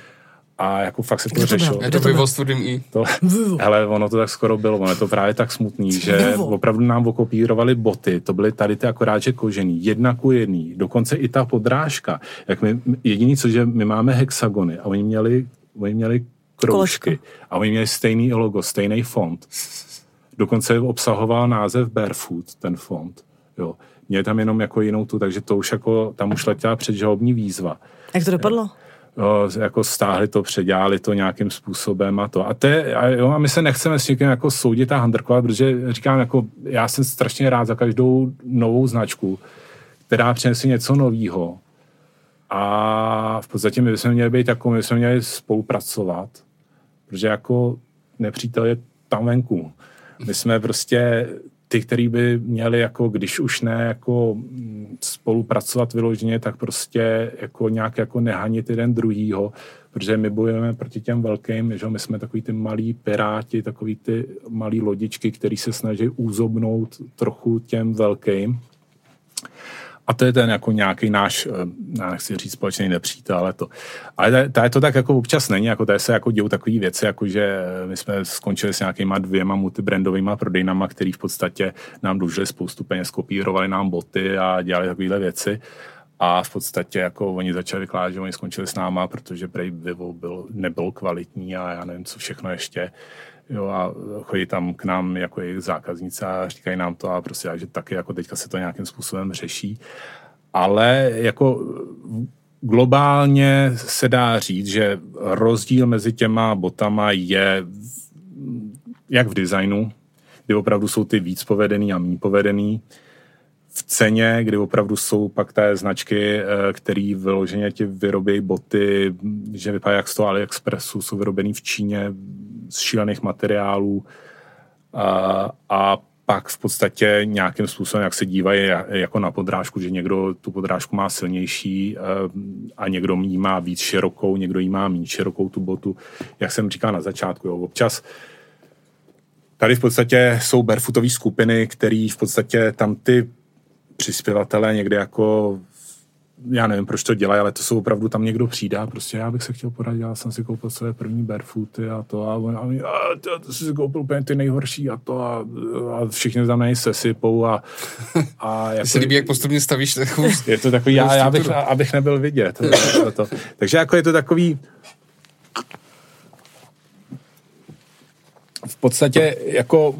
A jako fakt se to, to řešilo. Je to pivo s tvrdým i. To, hele, ono to tak skoro bylo, ono je to právě tak smutný, že opravdu nám okopírovali boty, to byly tady ty akorát, že kožený, jedna ku jedný, dokonce i ta podrážka. Jak my, jediný, co, že my máme hexagony a oni měli, oni měli kroužky a oni měli stejný logo, stejný font. Dokonce obsahoval název Barefoot, ten font. Jo. Měli tam jenom jako jinou tu, takže to už jako, tam už letěla předžalobní výzva. Jak to dopadlo? Jo, jako stáhli to, předělali to nějakým způsobem a to. A, te, a, jo, a my se nechceme s někým jako soudit a handrkovat, protože říkám, jako, já jsem strašně rád za každou novou značku, která přinese něco novýho. A v podstatě my bychom měli být jako, my bychom měli spolupracovat protože jako nepřítel je tam venku. My jsme prostě ty, který by měli jako, když už ne jako spolupracovat vyloženě, tak prostě jako nějak jako nehanit jeden druhýho, protože my bojujeme proti těm velkým, že my jsme takový ty malí piráti, takový ty malí lodičky, který se snaží úzobnout trochu těm velkým. A to je ten jako nějaký náš, já nechci říct společný nepřítel, ale to. Ale tady to tak jako občas není, jako tady se jako dějou takové věci, jako že my jsme skončili s nějakýma dvěma multibrandovýma prodejnama, který v podstatě nám dlužili spoustu peněz, kopírovali nám boty a dělali takovéhle věci. A v podstatě jako oni začali vykládat, že oni skončili s náma, protože prej Vivo byl, nebyl kvalitní a já nevím, co všechno ještě. Jo, a chodí tam k nám jako jejich zákazníci a říkají nám to a prostě, že taky jako teďka se to nějakým způsobem řeší. Ale jako globálně se dá říct, že rozdíl mezi těma botama je jak v designu, kdy opravdu jsou ty víc povedený a méně povedený, v ceně, kdy opravdu jsou pak té značky, které vyloženě ti vyrobí boty, že vypadá jak z toho AliExpressu, jsou vyrobený v Číně z šílených materiálů a, a pak v podstatě nějakým způsobem, jak se dívají jako na podrážku, že někdo tu podrážku má silnější a někdo jí má víc širokou, někdo jí má méně širokou tu botu. Jak jsem říkal na začátku, jo, občas tady v podstatě jsou barefootové skupiny, které v podstatě tam ty přispěvatelé někde jako, já nevím, proč to dělají, ale to jsou opravdu, tam někdo přijde a prostě já bych se chtěl poradit, já jsem si koupil své první barefooty a to a on a, a, a to jsi si koupil úplně ty nejhorší a to a, a všichni tam na něj sesypou a, a jako, se líbí, jak postupně stavíš takovou je to takový, já, já bych, abych nebyl vidět. To, to. Takže jako je to takový v podstatě jako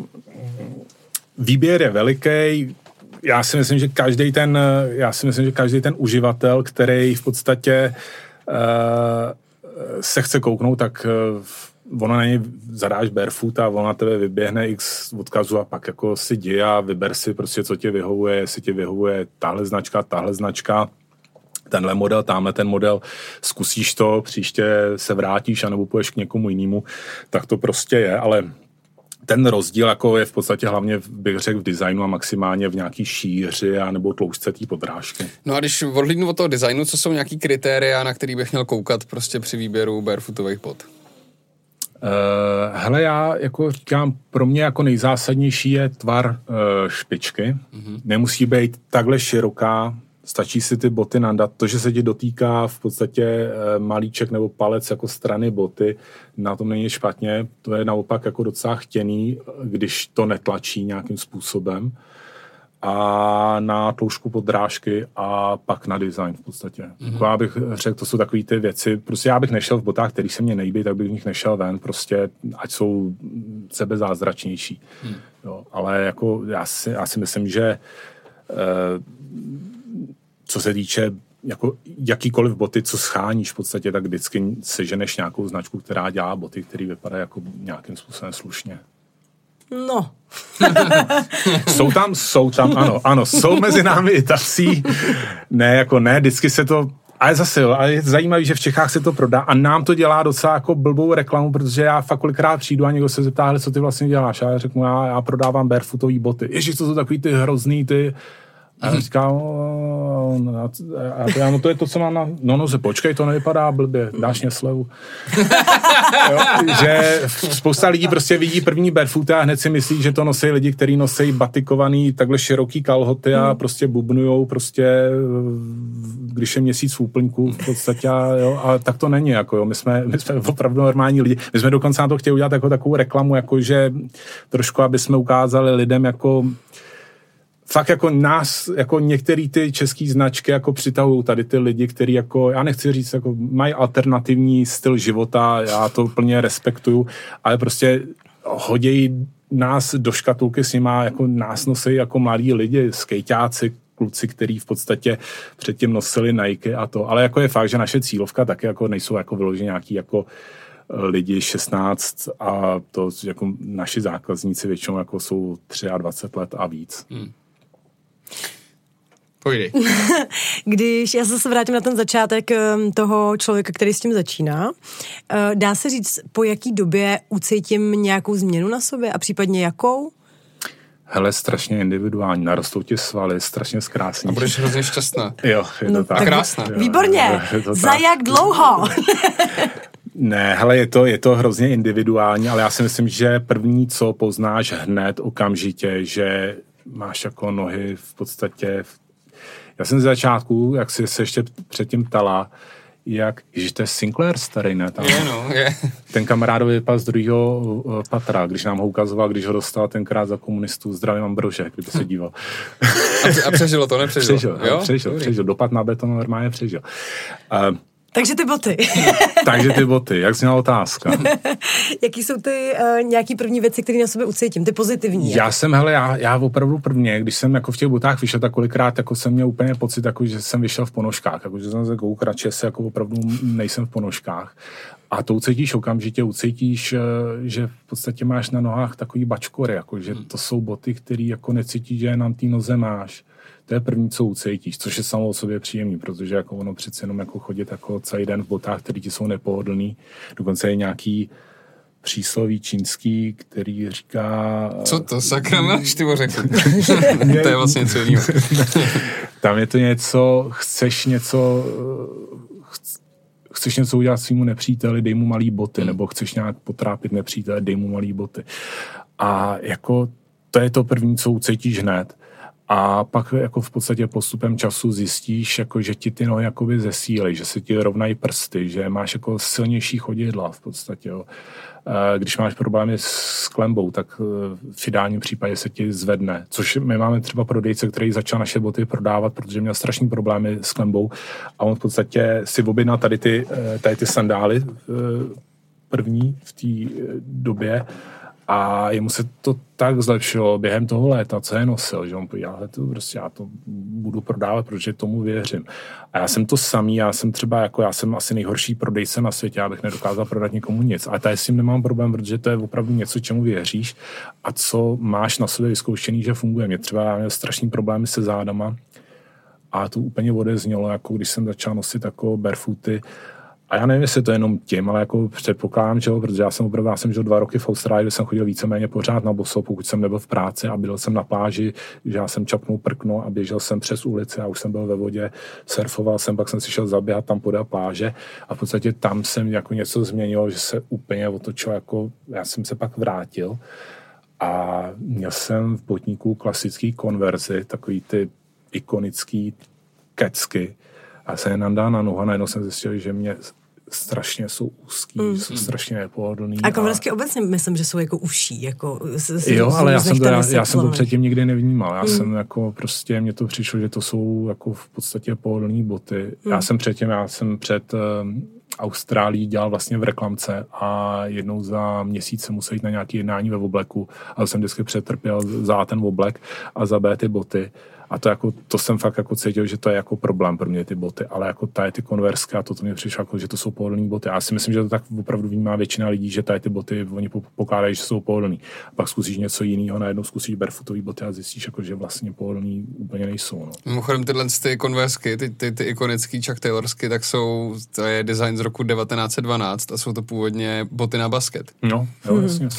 výběr je veliký. Já si myslím, že každý ten, já si myslím, že každý ten uživatel, který v podstatě uh, se chce kouknout, tak uh, ono na něj zadáš barefoot a ono na tebe vyběhne x odkazů a pak jako si jdi a vyber si prostě, co tě vyhovuje, jestli tě vyhovuje tahle značka, tahle značka, tenhle model, tamhle ten model, zkusíš to, příště se vrátíš anebo půjdeš k někomu jinému, tak to prostě je, ale ten rozdíl jako je v podstatě hlavně, bych řekl, v designu a maximálně v nějaký šíři a nebo tloušťce té podrážky. No a když odhlídnu od toho designu, co jsou nějaký kritéria, na který bych měl koukat prostě při výběru barefootových bot? Uh, hele, já jako říkám, pro mě jako nejzásadnější je tvar uh, špičky. Mm-hmm. Nemusí být takhle široká, stačí si ty boty nadat. To, že se ti dotýká v podstatě malíček nebo palec jako strany boty, na tom není špatně. To je naopak jako docela chtěný, když to netlačí nějakým způsobem. A na tloušku podrážky a pak na design v podstatě. Mm-hmm. Já bych řekl, to jsou takové ty věci. Prostě já bych nešel v botách, který se mě nejbí, tak bych v nich nešel ven. Prostě ať jsou sebezázračnější. Mm. Jo, ale jako já si, já si myslím, že eh, co se týče jako jakýkoliv boty, co scháníš v podstatě, tak vždycky seženeš nějakou značku, která dělá boty, které vypadají jako nějakým způsobem slušně. No. jsou tam, jsou tam, ano, ano, jsou mezi námi i tací. Ne, jako ne, vždycky se to, ale zase jo, ale je zajímavé, že v Čechách se to prodá a nám to dělá docela jako blbou reklamu, protože já fakt kolikrát přijdu a někdo se zeptá, hele, co ty vlastně děláš? A já řeknu, já, já prodávám barefootový boty. Ježiš, to jsou takový ty hrozný, ty. A já říkám, no, no to je to, co mám na no noze, počkej, to nevypadá blbě, dáš mě slevu. Jo, že spousta lidí prostě vidí první barefooty a hned si myslí, že to nosí lidi, kteří nosí batikovaný takhle široký kalhoty a prostě bubnujou prostě, když je měsíc v úplňku v podstatě, jo, a tak to není, jako jo, my jsme, my jsme opravdu normální lidi. My jsme dokonce na to chtěli udělat jako takovou reklamu, jako že trošku, aby jsme ukázali lidem jako fakt jako nás, jako některé ty české značky jako přitahují tady ty lidi, kteří jako, já nechci říct, jako mají alternativní styl života, já to plně respektuju, ale prostě hodějí nás do škatulky s nima, jako nás nosí jako mladí lidi, skejťáci, kluci, který v podstatě předtím nosili Nike a to, ale jako je fakt, že naše cílovka taky jako nejsou jako vyloženě nějaký jako lidi šestnáct a to jako naši zákazníci většinou jako jsou dvacet tři let a víc. Hmm. Pojdej. Když já se zase vrátím na ten začátek toho člověka, který s tím začíná, dá se říct, po jaký době ucítím nějakou změnu na sobě a případně jakou? Hele, strašně individuální, narostou ti svaly, strašně zkrásný. A budeš hrozně šťastná. Jo, je no, to tak. tak krásná. Výborně, za tak. Jak dlouho? Ne, hele, je to, je to hrozně individuální, ale já si myslím, že první, co poznáš hned okamžitě, že máš jako nohy v podstatě... Já jsem z začátku, jak jsi se ještě předtím ptala, jak, že to je Sinclair starý, ne? Tam, je, no, je. Ten kamarádovi vypadl z druhého patra, když nám ho ukazoval, když ho dostal tenkrát za komunistů, zdravím Ambrože, kdyby se díval. A, a přežilo to, nepřežilo? Přežil, jo? přežil, přežil. Dopad na beton normálně přežil. Uh, Takže ty boty. Takže ty boty, jak jsi měla otázka? Jaký jsou ty uh, nějaký první věci, které na sobě ucítím, ty pozitivní? Já jsem, hele, já, já opravdu prvně, když jsem jako v těch botách vyšel, tak kolikrát jako jsem měl úplně pocit, jako, že jsem vyšel v ponožkách, jako, že jsem se koukal, že se jako opravdu nejsem v ponožkách. A to ucítíš okamžitě, ucítíš, že v podstatě máš na nohách takový bačkory, jako, že to jsou boty, které jako necítíš, že na té noze máš. To je první, co ucítíš, což je samo o sobě příjemný, protože jako ono přece jenom jako chodit jako celý den v botách, které ti jsou nepohodlný. Dokonce je nějaký přísloví čínský, který říká... Co to, sakra, máš ty řekl? To je vlastně něco jiného. Tam je to něco, chceš něco... Chceš něco udělat svýmu nepříteli, dej mu malý boty, nebo chceš nějak potrápit nepřítele, dej mu malý boty. A jako to je to první, co ucítíš hned. A pak jako v podstatě postupem času zjistíš, jako, že ti ty nohy jakoby zesílí, že se ti rovnají prsty, že máš jako silnější chodidla v podstatě. Jo. Když máš problémy s klenbou, tak v ideálním případě se ti zvedne. Což my máme třeba prodejce, který začal naše boty prodávat, protože měl strašný problémy s klenbou a on v podstatě si objednal tady ty, tady ty sandály první v té době. A jemu se to tak zlepšilo během toho léta, co je nosil, že on povídal, to prostě já to budu prodávat, protože tomu věřím. A já jsem to samý, já jsem třeba jako, já jsem asi nejhorší prodejce na světě, já bych nedokázal prodat nikomu nic. Ale tady s tím nemám problém, protože to je opravdu něco, čemu věříš a co máš na sobě vyzkoušený, že funguje. Mě třeba já měl strašný problémy se zádama a to úplně odeznělo, jako když jsem začal nosit jako barefooty. A já nevím, jestli to je jenom tím, ale jako předpokládám, že jo, protože já jsem opravdu, já jsem žil dva roky v Austrálii, kde jsem chodil víceméně pořád na boso, pokud jsem nebyl v práci a byl jsem na pláži, že já jsem čapnul prkno a běžel jsem přes ulici a už jsem byl ve vodě, surfoval jsem, pak jsem si šel zaběhat tam podél pláže a v podstatě tam jsem jako něco změnilo, že se úplně otočil, jako já jsem se pak vrátil a měl jsem v botníku klasický konverzy, takový ty ikonický kecky a se je nandá na nohu a najednou jsem zjistil, že mě strašně jsou úzký, mm. jsou strašně nepohodlný. A konverzky a... obecně myslím, že jsou jako uší. Jako z, z, jo, ale já jsem, to, já, já jsem to plný. předtím nikdy nevnímal. Já mm. jsem jako prostě, mně to přišlo, že to jsou jako v podstatě pohodlný boty. Mm. Já jsem předtím, já jsem před um, Austrálií dělal vlastně v reklamce a jednou za měsíc jsem musel jít na nějaké jednání ve obleku, ale jsem vždycky přetrpěl za ten oblek a za B ty boty. A to, jako, to jsem fakt jako cítil, že to je jako problém pro mě ty boty, ale jako tady ty konversky a to, to mě přišlo, jako, že to jsou pohodlný boty. A já si myslím, že to tak opravdu vnímá většina lidí, že tady ty boty, oni pokládají, že jsou pohodlný. A pak zkusíš něco jiného, najednou zkusíš barefootový boty a zjistíš, jako, že vlastně pohodlný úplně nejsou. No. Mimochodem tyhle ty konversky, ty, ty, ty ikonický Chuck Taylorsky, tak jsou, to je design z roku devatenáct set dvanáct a jsou to původně boty na basket. No, jo, hmm. jasně.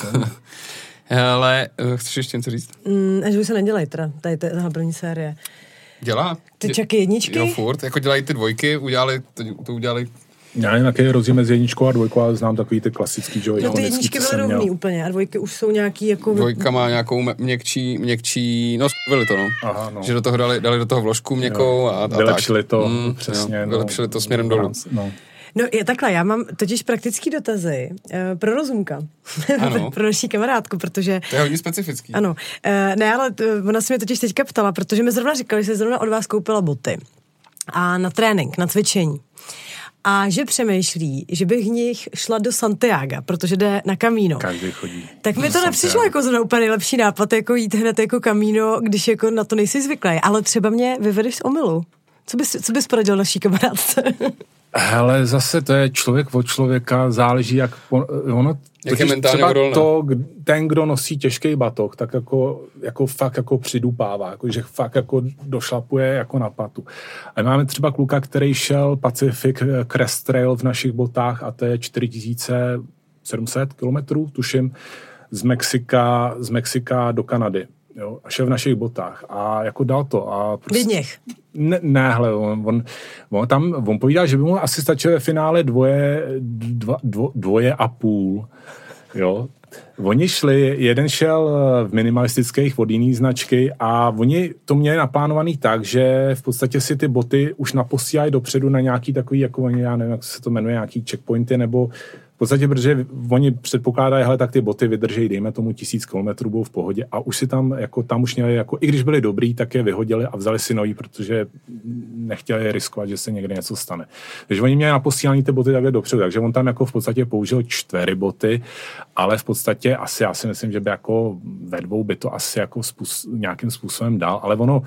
Ale chceš ještě něco říct? Mm, až už se nedělají teda, tady ta první série. Dělá? Ty Chucky jedničky? Jo, furt. Jako dělají ty dvojky, udělali, to, to udělali... Já nevím, jaký je rozdíl mezi jedničkou a dvojkou, ale znám takový ty klasický, že jo, no ty jedničky byly rovný měl. Úplně a dvojky už jsou nějaký jako... Dvojka má nějakou měkčí, měkčí, no zbyli to, no. Aha, no. Že do toho dali, dali do toho vložku měkkou a, a tak. Vylepšili to, mm, přesně. Jo, no, vylepšili to směrem dolů. No. No je takhle, já mám totiž praktický dotazy uh, pro Rozumka, pro naší kamarádku, protože... To je hodně specifický. Ano, uh, ne, ale t- ona se mě totiž teďka ptala, protože mi zrovna říkala, že se zrovna od vás koupila boty a na trénink, na cvičení. A že přemýšlí, že bych v nich šla do Santiaga, protože jde na Camino. Každý chodí. Tak mi to nepřišlo jako zrovna úplně nejlepší nápad, jako jít hned jako Camino, když jako na to nejsi zvyklý, ale třeba mě vyvedeš z omylu. Co bys, co bys poradil naší kamarádce? Hele, zase to je člověk od člověka, záleží jak, ono Jak je mentálně odolná. To, ten, kdo nosí těžký batoh, tak jako, jako fakt jako přidupává, jako, že fakt jako došlapuje jako na patu. A máme třeba kluka, který šel Pacific Crest Trail v našich botách a to je čtyři tisíce sedm set kilometrů, tuším, z Mexika, z Mexika do Kanady. Jo, a šel v našich botách a jako dal to. A prostě, Vidněch. Ne, ne, hele, on, on, on tam, on povídá, že by mu asi stačilo ve finále dvoje, dva, dvo, dvoje a půl, jo. Oni šli, jeden šel v minimalistických od jiný značky a oni to měli naplánovaný tak, že v podstatě si ty boty už naposílají dopředu na nějaký takový, jako oni, já nevím, jak se to jmenuje, nějaký checkpointy, nebo v podstatě, protože oni předpokládají, hele, tak ty boty vydrží, dejme tomu tisíc kilometrů, budou v pohodě a už si tam, jako tam už měli, jako, i když byli dobrý, tak je vyhodili a vzali si nový, protože nechtěli riskovat, že se někde něco stane. Takže oni měli naposílaný ty boty takhle dopředu, takže on tam jako v podstatě použil čtyři boty, ale v podstatě asi já si myslím, že by jako ve dvou by to asi jako způsob, nějakým způsobem dal, ale ono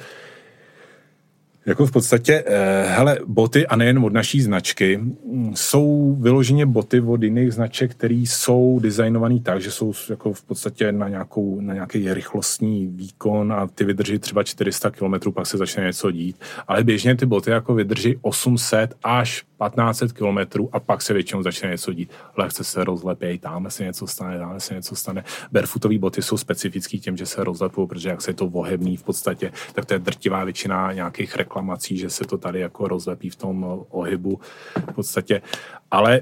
jako v podstatě, eh, hele, boty a nejen od naší značky, jsou vyloženě boty od jiných značek, které jsou designované tak, že jsou jako v podstatě na, nějakou, na nějaký rychlostní výkon a ty vydrží třeba čtyři sta kilometrů, pak se začne něco dít. Ale běžně ty boty jako vydrží osm set až patnáct set kilometrů a pak se většinou začne něco dít. Lehce se rozlepějí, tam se něco stane, tam se něco stane. Barefootové boty jsou specifický tím, že se rozlepou, protože jak se je to ohebný v podstatě, tak to je drtivá většina nějakých reklamací, že se to tady jako rozlepí v tom ohybu v podstatě. Ale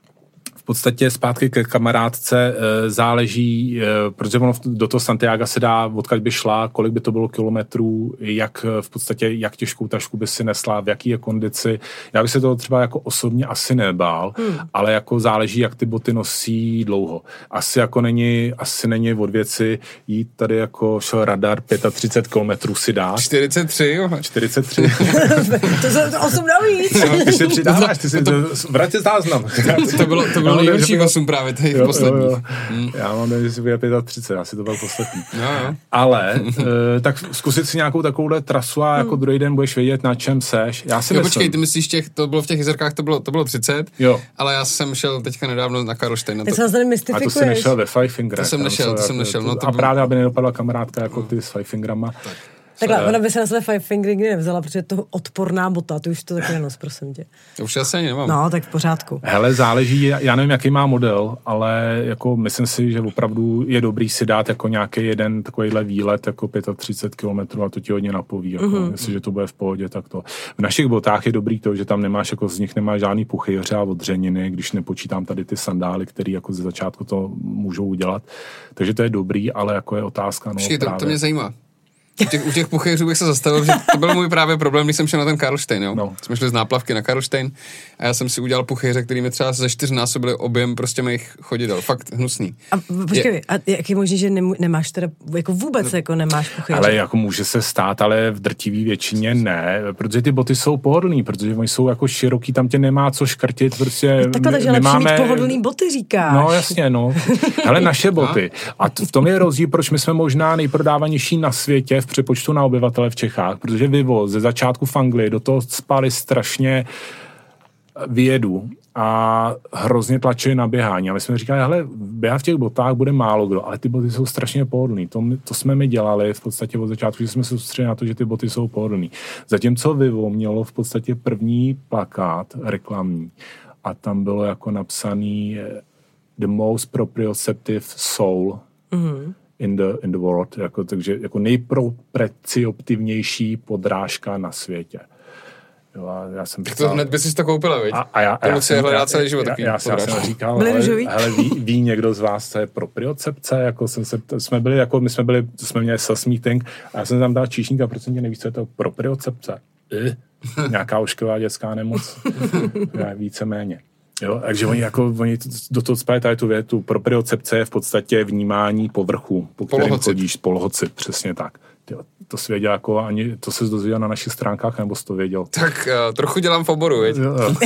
v podstatě zpátky ke kamarádce e, záleží, e, protože ono do toho Santiaga se dá, odkud by šla, kolik by to bylo kilometrů, jak v podstatě, jak těžkou tašku by si nesla, v jaký je kondici. Já bych se toho třeba jako osobně asi nebál, hmm. ale jako záleží, jak ty boty nosí dlouho. Asi jako není, asi není od věci jít tady jako šel radar třicet pět kilometrů si dát. čtyřicet tři, jo. čtyřicet tři. To jsou osm navíc. No, ty si přidáváš, ty si, vrátě záznam. To bylo, to bylo nejhorší osm právě tady v posledních. Jo, jo. Hmm. Já mám nevím, že si bude třicet pět, asi to byl poslední. Jo, jo. Ale e, tak zkusit si nějakou takovouhle trasu a jako hmm. druhý den budeš vědět, na čem seš. Já si jo, myslím. Počkej, ty myslíš, těch, to bylo v těch jezerkách, to bylo, to bylo třicet, jo. Ale já jsem šel teďka nedávno na Karlštejn. Ty se tady mystifikuješ. A to jsi nešel ve Five Finger. To jsem nešel, to jsem nešel. No, to a právě, aby nedopadla kamarádka jako ty s Five Fingrama. Tak. Takhle, ona by se na své Five Finger nikdy nevzala, protože je to odporná bota, ty už to taky nenos, prosím tě. To už asi ani nemám. No, tak v pořádku. Hele, záleží, já nevím, jaký má model, ale jako myslím si, že opravdu je dobrý si dát jako nějaký jeden takovýhle výlet, jako třicet pět kilometrů a to ti hodně napoví, jako, mm-hmm. jestli, že to bude v pohodě, tak to. V našich botách je dobrý to, že tam nemáš, jako z nich nemáš žádný puchyře a odřeniny, když nepočítám tady ty sandály, které jako ze začátku to můžou udělat. Takže to je dobrý, ale jako je otázka, no, Počkej, právě. To, to mě zajímá. U těch, u těch puchejřů bych se zastavil, že to byl můj právě problém, když jsem šel na ten Karlštejn, jo. No. Jsme šli z náplavky na Karlštejn a já jsem si udělal puchejře, který mi třeba ze čtyřnásobili objem prostě mých chodidel. Fakt hnusný. A počkej, je, a jak je možný, že nemů, nemáš teda, jako vůbec, no, jako nemáš puchejře? Ale jako může se stát, ale v drtivý většině ne, protože ty boty jsou pohodlný, protože oni jsou jako široký, tam tě nemá co škrtit, prostě. No, takhle, takže lepší máme... mít pohodlný boty, říkáš. No jasně, no. Ale naše boty. A v tom je rozdíl, proč my jsme možná nejprodávanější na světě v přepočtu na obyvatele v Čechách, protože Vivo ze začátku v Anglii do toho spali strašně vědu a hrozně tlačili na běhání. A my jsme říkali, hele, běhat v těch botách bude málo kdo, ale ty boty jsou strašně pohodlný. To, to jsme my dělali v podstatě od začátku, že jsme se soustředili na to, že ty boty jsou pohodlný. Zatímco Vivo mělo v podstatě první plakát reklamní a tam bylo jako napsaný The most proprioceptive sole. Mm-hmm. In the, in the world, jako, takže jako nejproprecioptivnější podrážka na světě. Jo, a já jsem tak to hned by si to koupila, viď? A, a já, to já jsem hledá celý život já, takový já, já jsem říkal, byli hele, růžový? hele ví, ví někdo z vás, co je propriocepce? Jako jsem se, jsme byli, jako my jsme byli, jsme měli sales meeting a já jsem tam dal číšník a proč tě nevíš, co je to propriocepce? Eh? Nějaká ošklivá dětská nemoc? Víceméně. Jo, takže oni, jako, oni do toho spávají tady tu větu. Propriocepce je v podstatě vnímání povrchu, po kterém polohocit. chodíš, polohocit, přesně tak. Tyjo, to jsi věděl, jako ani, to jsi dozvěděl na našich stránkách, nebo jsi to věděl? Tak uh, trochu dělám v oboru, viď?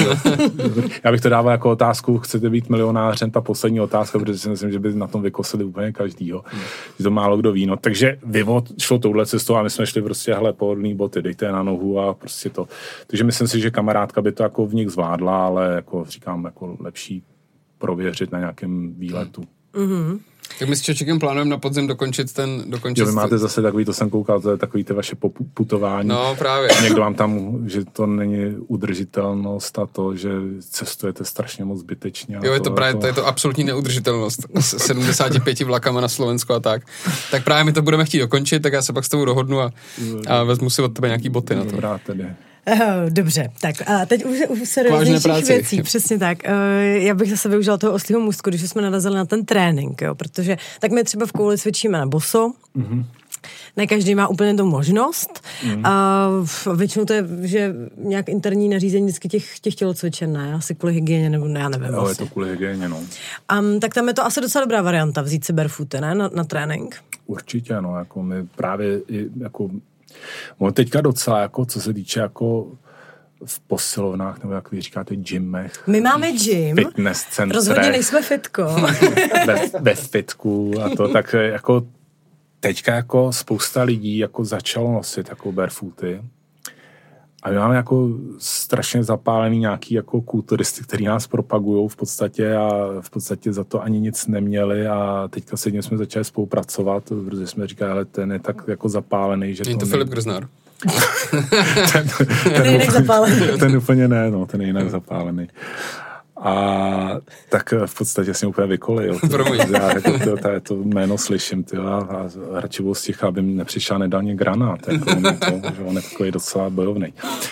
Já bych to dával jako otázku, chcete být milionářem, ta poslední otázka, protože si myslím, že by na tom vykosili úplně každýho. Hmm. Že to málo kdo ví. No, takže Vivo šlo touhle cestou a my jsme šli prostě, hele, pohodlný boty, dejte je na nohu a prostě to. Takže myslím si, že kamarádka by to jako v nich zvládla, ale jako říkám, jako lepší prověřit na nějakém výletu. Hmm. Mhm. Tak my s Čočikem plánujeme na podzim dokončit ten... Dokončit jo, vy máte zase takový, to jsem koukal, to je takový ty vaše putování. No, právě. Někdo vám tam, že to není udržitelnost a to, že cestujete strašně moc zbytečně. Jo, je to, to právě, to... to je to absolutní neudržitelnost. S sedmdesáti pěti vlakama na Slovensko a tak. Tak právě my to budeme chtít dokončit, tak já se pak s tebou dohodnu a, a vezmu si od tebe nějaký boty na to. Dobrá tedy. Uh, dobře, tak a teď už, už se různějších věcí, přesně tak. Uh, já bych zase využila toho oslího můstku, když jsme narazili na ten trénink, jo, protože tak my třeba v kouli cvičíme na boso, mm-hmm. Ne každý má úplně tu možnost. Mm. A většinou to je, že nějak interní nařízení vždycky těch, těch tělocvičen, ne? Asi kvůli hygieně, nebo ne, já nevím. Jo, asi. je to kvůli hygieně, no. Um, tak tam je to asi docela dobrá varianta vzít si barefooty, ne? Na, na trénink. Určitě, no, jako my právě jako no teďka docela, jako, co se týče jako v posilovnách, nebo jak vy říkáte, gymech. My máme gym. Fitness centrech. Rozhodně nejsme fitko. ve, ve fitku a to, tak jako teďka jako spousta lidí jako začalo nosit jako barefooty. A my máme jako strašně zapálený nějaký jako kulturisty, který nás propagujou v podstatě a v podstatě za to ani nic neměli a teďka se jsme začali spolupracovat, protože jsme říkali, ale ten je tak jako zapálený, že je to... to Filip Grznár. ten, ten, ten je jinak zapálený. Ten úplně ne, no, ten je jinak zapálený. A tak v podstatě jsem úplně vykolil. Já jako to, to, to jméno slyším tyjo, a radši budu sticha, aby mi nepřišel nedal mě granát. Jako, to, že on je takový docela bojovný.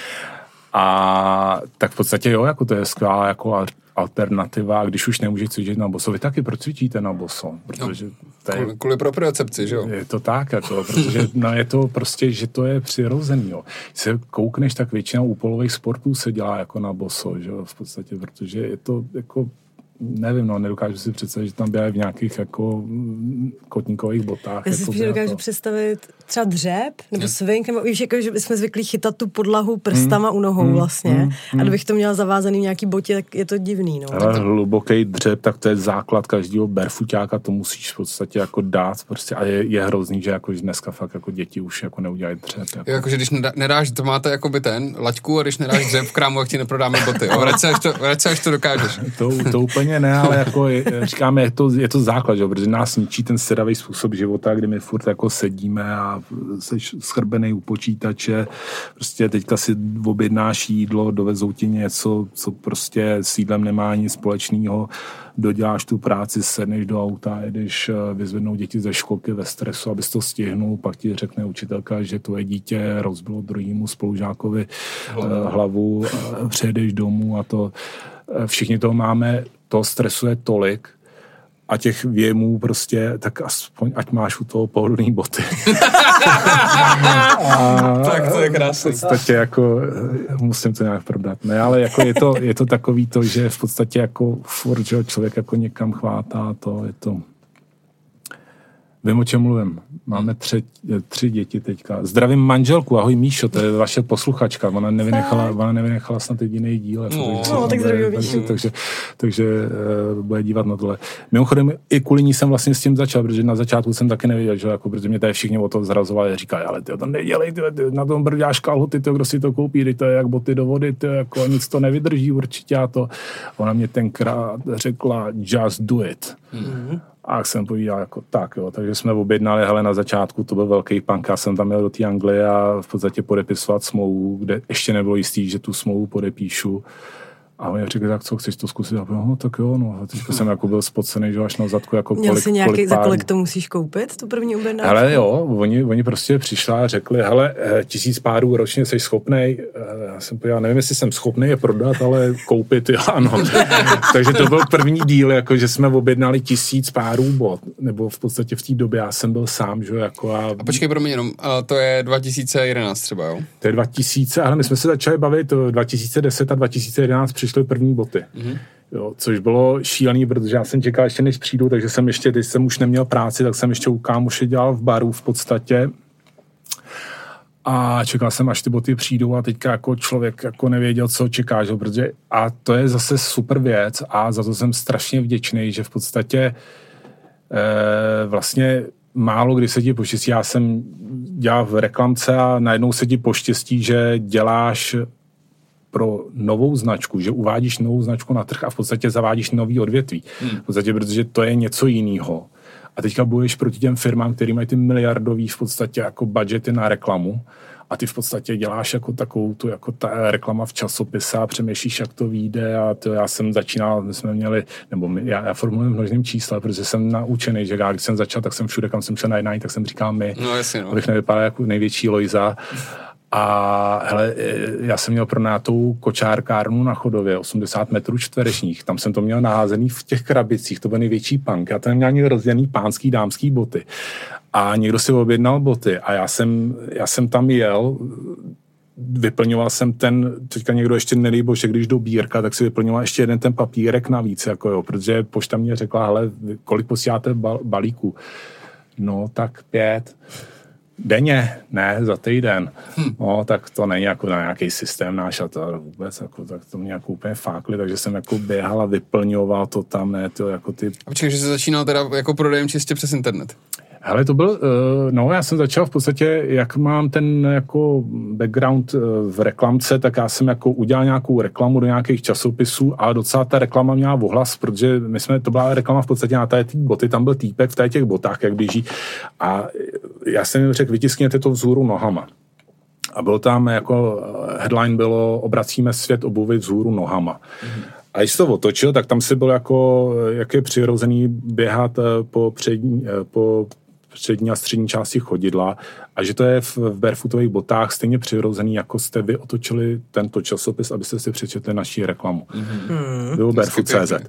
A tak v podstatě jo, jako to je skvělá jako alternativa, když už nemůžete cvičit na boso. Vy taky proč cvičíte na boso? Protože to je, kvůli, kvůli propriocepci, že jo? Je to tak, jako, protože no, je to prostě, že to je přirozený. Jo. Když se koukneš, tak většina úpolových sportů se dělá jako na boso, že jo, v podstatě, protože je to jako nevím, no, nedokážu si představit, že tam běhají v nějakých jako kotníkových botách. Já si spíš dokážu to... představit třeba dřep, nebo svink, nebo víš, jako, že jsme zvyklí chytat tu podlahu prstama mm, u nohou mm, vlastně. Mm, mm. A kdybych to měla zavázaný v nějaký botě, tak je to divný, no. Ale hluboký dřep, tak to je základ každého barefootáka, to musíš v podstatě jako dát, prostě a je, je hrozný, že jako dneska fakt jako děti už jako neudělají dřep. Jako. Jo, jakože když nedáš, to máte jako by ten laťku, a když nedáš dřep v krámu, tak ti neprodáme boty. Jo, vrať se, až to, vrať se, až to dokážeš. to, to úplně ne, ale jako je, říkáme, je to, je to základ, že? Protože nás ničí ten sedavý způsob života, kdy my furt jako sedíme a seš schrbenej u počítače, prostě teďka si objednáš jídlo, dovezou ti něco, co prostě s jídlem nemá nic společného, doděláš tu práci, sedneš do auta, jedeš vyzvednout děti ze školky ve stresu, abys to stihnul, pak ti řekne učitelka, že tvoje dítě rozbilo druhému spolužákovi hlavu, hlavu přijedeš domů a to všichni toho máme, to stresuje tolik a těch věmů prostě, tak aspoň ať máš u toho pohodlný boty. a tak to je krásný. V podstatě jako musím to nějak prodat. Ne, ale jako je to, je to takový to, že v podstatě jako furt, že člověk jako někam chvátá, to je to. Vím, o čem mluvím. Máme tři, tři děti teďka. Zdravím manželku, ahoj Míšo, to je vaše posluchačka. Ona nevynechala, ona nevynechala snad jediný díl. Jako, no, no tak zdravím takže, takže, takže uh, bude dívat na tohle. Mimochodem, i kvůli ní jsem vlastně s tím začal, protože na začátku jsem taky nevěděl, že jako, protože mě tady všichni o to zrazovali a říkali, ale ty to nedělej, ty, ty, na tom brďáš kalhoty, ty, kdo si to koupí, ty, to je jak boty do vody, ty, jako nic to nevydrží určitě a to. Ona mě tenkrát řekla, just do it. Mm-hmm. A jak jsem povídal, jako tak, jo, takže jsme objednali, hele, na začátku to byl velký punk, já jsem tam měl do té Anglie a v podstatě podepisovat smlouvu, kde ještě nebylo jistý, že tu smlouvu podepíšu. A on řekl, tak co, chceš to zkusit? A no, tak jo, no. A teďka jsem jako byl spocený, že až na zadku, jako Měl kolik, jsi nějaký, kolik za kolik to musíš koupit, tu první objednávku? Hele jo, oni, oni prostě přišli a řekli, hele, tisíc párů ročně jsi schopnej, já jsem podíval, nevím, jestli jsem schopnej je prodat, ale koupit, jo, ano. Takže to byl první díl, jako, že jsme objednali tisíc párů bot, nebo v podstatě v té době já jsem byl sám, že jako a... A počkej, pro mě jenom, a to je dva tisíce jedenáct třeba, jo? To je dva tisíce, ale my jsme se začali bavit, dva tisíce deset a dva tisíce jedenáct přišly první boty. Mm-hmm. Jo, což bylo šílený, protože já jsem čekal ještě než přijdu, takže jsem ještě, když jsem už neměl práci, tak jsem ještě u kámoše dělal v baru v podstatě. A čekal jsem, až ty boty přijdou a teďka jako člověk jako nevěděl, co čeká, že? Protože a to je zase super věc a za to jsem strašně vděčný, že v podstatě e, vlastně málo kdy se ti poštěstí. Já jsem dělal v reklamce a najednou se ti poštěstí, že děláš pro novou značku, že uvádíš novou značku na trh a v podstatě zavádíš nový odvětví. Hmm. V podstatě, protože to je něco jiného. A teďka bojuješ proti těm firmám, který mají ty miliardový v podstatě jako budžety na reklamu a ty v podstatě děláš jako takovou tu, jako ta reklama v časopise a přemýšlíš, jak to vyjde a to já jsem začínal, my jsme měli, nebo my, já, já formuluji množným čísla, protože jsem naučený, že já, když jsem začal, tak jsem všude, kam jsem šel na jednání, tak jsem říkal my, no, jasně, no. abych nevypadal jako největší Lojza. A hele, já jsem měl pronátou kočárkárnu na Chodově, osmdesát metrů čtverečních, tam jsem to měl naházený v těch krabicích, to byl největší punk, já tam měl rozdělený pánský, dámský boty. A někdo si objednal boty a já jsem, já jsem tam jel, vyplňoval jsem ten, teďka někdo ještě nedej bože, když do bírka, tak si vyplňoval ještě jeden ten papírek navíc, jako jo, protože pošta mě řekla, hele, kolik posíláte balíků? No, tak pět. Denně, ne, za týden. Hm. No, tak to není jako na nějaký systém náš a to vůbec, jako, tak to mě jako úplně fákli, takže jsem jako běhal a vyplňoval to tam, ne, to jako ty... A počkej, že jsi začínal teda jako prodejem čistě přes internet? Hele, to byl, no já jsem začal v podstatě, jak mám ten jako background v reklamce, tak já jsem jako udělal nějakou reklamu do nějakých časopisů a docela ta reklama měla ohlas, protože my jsme, to byla reklama v podstatě na té boty, tam byl týpek v těch botách, jak běží a já jsem jim řekl, vytiskněte to vzhůru nohama. A bylo tam jako, headline bylo, obracíme svět obuvy vzhůru nohama. Mm-hmm. A když to otočil, tak tam si byl jako, jak je přirozený běhat po přední, po přední a střední části chodidla a že to je v, v barefootových botách stejně přirozený, jako jste vy otočili tento časopis, abyste si přečetli naší reklamu. Mm-hmm. Bylo barefoot tečka cé zet.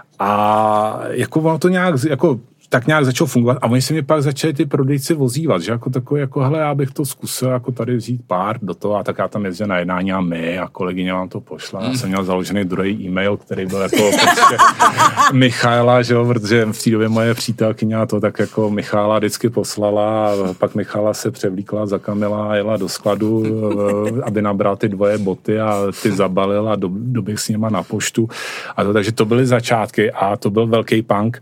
A jako ono to nějak, jako tak nějak začalo fungovat a oni se mě pak začali ty prodejci vozívat, že jako takový, jako hele, já bych to zkusil jako tady vzít pár do toho a tak já tam jezdil na jednání a my a kolegyně vám to pošla. Mm. Já jsem měl založený druhý e-mail, který byl jako prostě Michaela, že jo, protože v té době moje přítelkyně a to tak jako Michála vždycky poslala a pak Michála se převlíkla za Kamila a jela do skladu, aby nabral ty dvoje boty a ty zabalil a doběh s nima na poštu. A to, takže to byly začátky a to byl velký punk.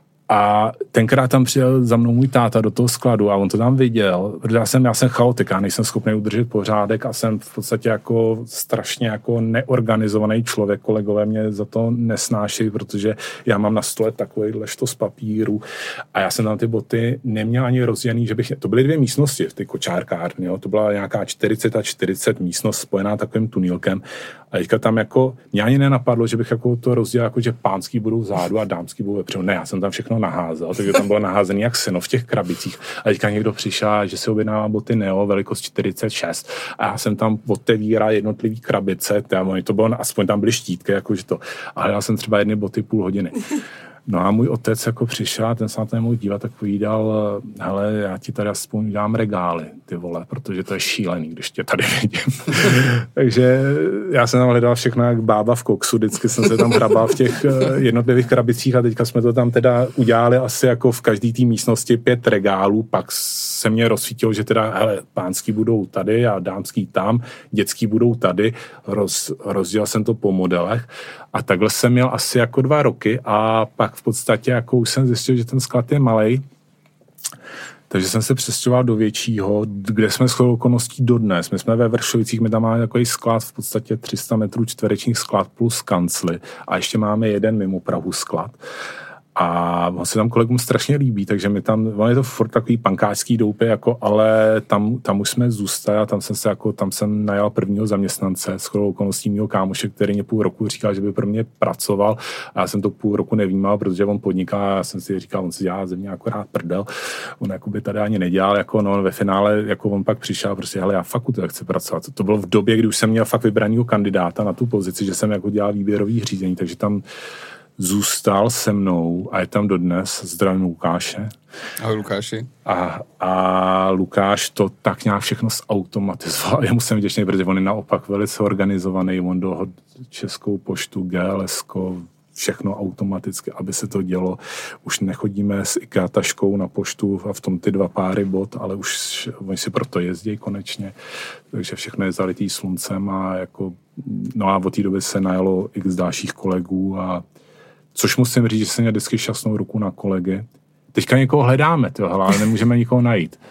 A tenkrát tam přijel za mnou můj táta do toho skladu a on to tam viděl, protože já jsem, já jsem chaotik, já nejsem schopný udržet pořádek a jsem v podstatě jako strašně jako neorganizovaný člověk, kolegové mě za to nesnáší, protože já mám na stole takovýhle štos papíru a já jsem tam ty boty neměl ani rozdělený, že bych, to byly dvě místnosti v ty kočárkárny, jo, to byla nějaká čtyřicet a čtyřicet místnost spojená takovým tunýlkem a teďka tam jako mě ani nenapadlo, že bych jako to rozdělil, jako že pánský budou vzadu a dámský budou vepředu. Ne, já jsem tam všechno naházel, takže tam bylo naházený jak seno v těch krabicích. A teďka někdo přišel, že si objednává boty Neo, velikost čtyřicet šest. A já jsem tam otevíral jednotlivý krabice, tam, to bylo, aspoň tam byly štítky, jakože to. Ale já jsem třeba jedny boty půl hodiny. No a můj otec jako přišel a ten se na to nemohl dívat, tak povídal, hele, já ti tady aspoň udělám regály, ty vole, protože to je šílený, když tě tady vidím. Takže já jsem tam hledal všechno jak bába v koksu, vždycky jsem se tam hrabal v těch jednotlivých krabicích a teďka jsme to tam teda udělali asi jako v každý té místnosti pět regálů, pak se mě rozsvítilo, že teda, hele, pánský budou tady a dámský tam, dětský budou tady, Roz, rozdělal jsem to po modelech a takhle jsem měl asi jako dva roky a pak v podstatě jako už jsem zjistil, že ten sklad je malej, takže jsem se přestěhoval do většího, kde jsme shodou okolností dodnes. My jsme ve Vršovicích, my tam máme takový sklad, v podstatě tři sta metrů čtverečních sklad plus kancly a ještě máme jeden mimo Prahu sklad. A on se tam kolegům strašně líbí, takže my tam, on je to furt takový pankáčský doupě, jako, ale tam, tam už jsme zůstali a tam jsem se jako, tam jsem najal prvního zaměstnance, shodou okolností mýho kámoše, který mě půl roku říkal, že by pro mě pracoval a já jsem to půl roku nevnímal, protože on podniká a já jsem si říkal, on si dělá ze mě akorát prdel, on jakoby tady ani nedělal, jako no, ve finále, jako on pak přišel, prostě, hele, já fakt u toho chci pracovat. To bylo v době, kdy už jsem měl fakt vybranýho kandidáta na tu pozici, že jsem jako dělal výběrový řízení, takže tam zůstal se mnou a je tam dodnes. Zdravím Lukáše. Ahoj Lukáši. A, a Lukáš to tak nějak všechno zautomatizoval. Já musím vděčný, protože on je naopak velice organizovaný. On dohodl Českou poštu, G L S ko, všechno automaticky, aby se to dělo. Už nechodíme s IKEA taškou na poštu a v tom ty dva páry bot, ale už oni si proto jezdí konečně. Takže všechno je zalitý sluncem a jako, no a od té doby se najalo x dalších kolegů a což musím říct, že jsem měl vždycky šťastnou ruku na kolegy. Teďka někoho hledáme, tyjo, ale nemůžeme nikoho najít.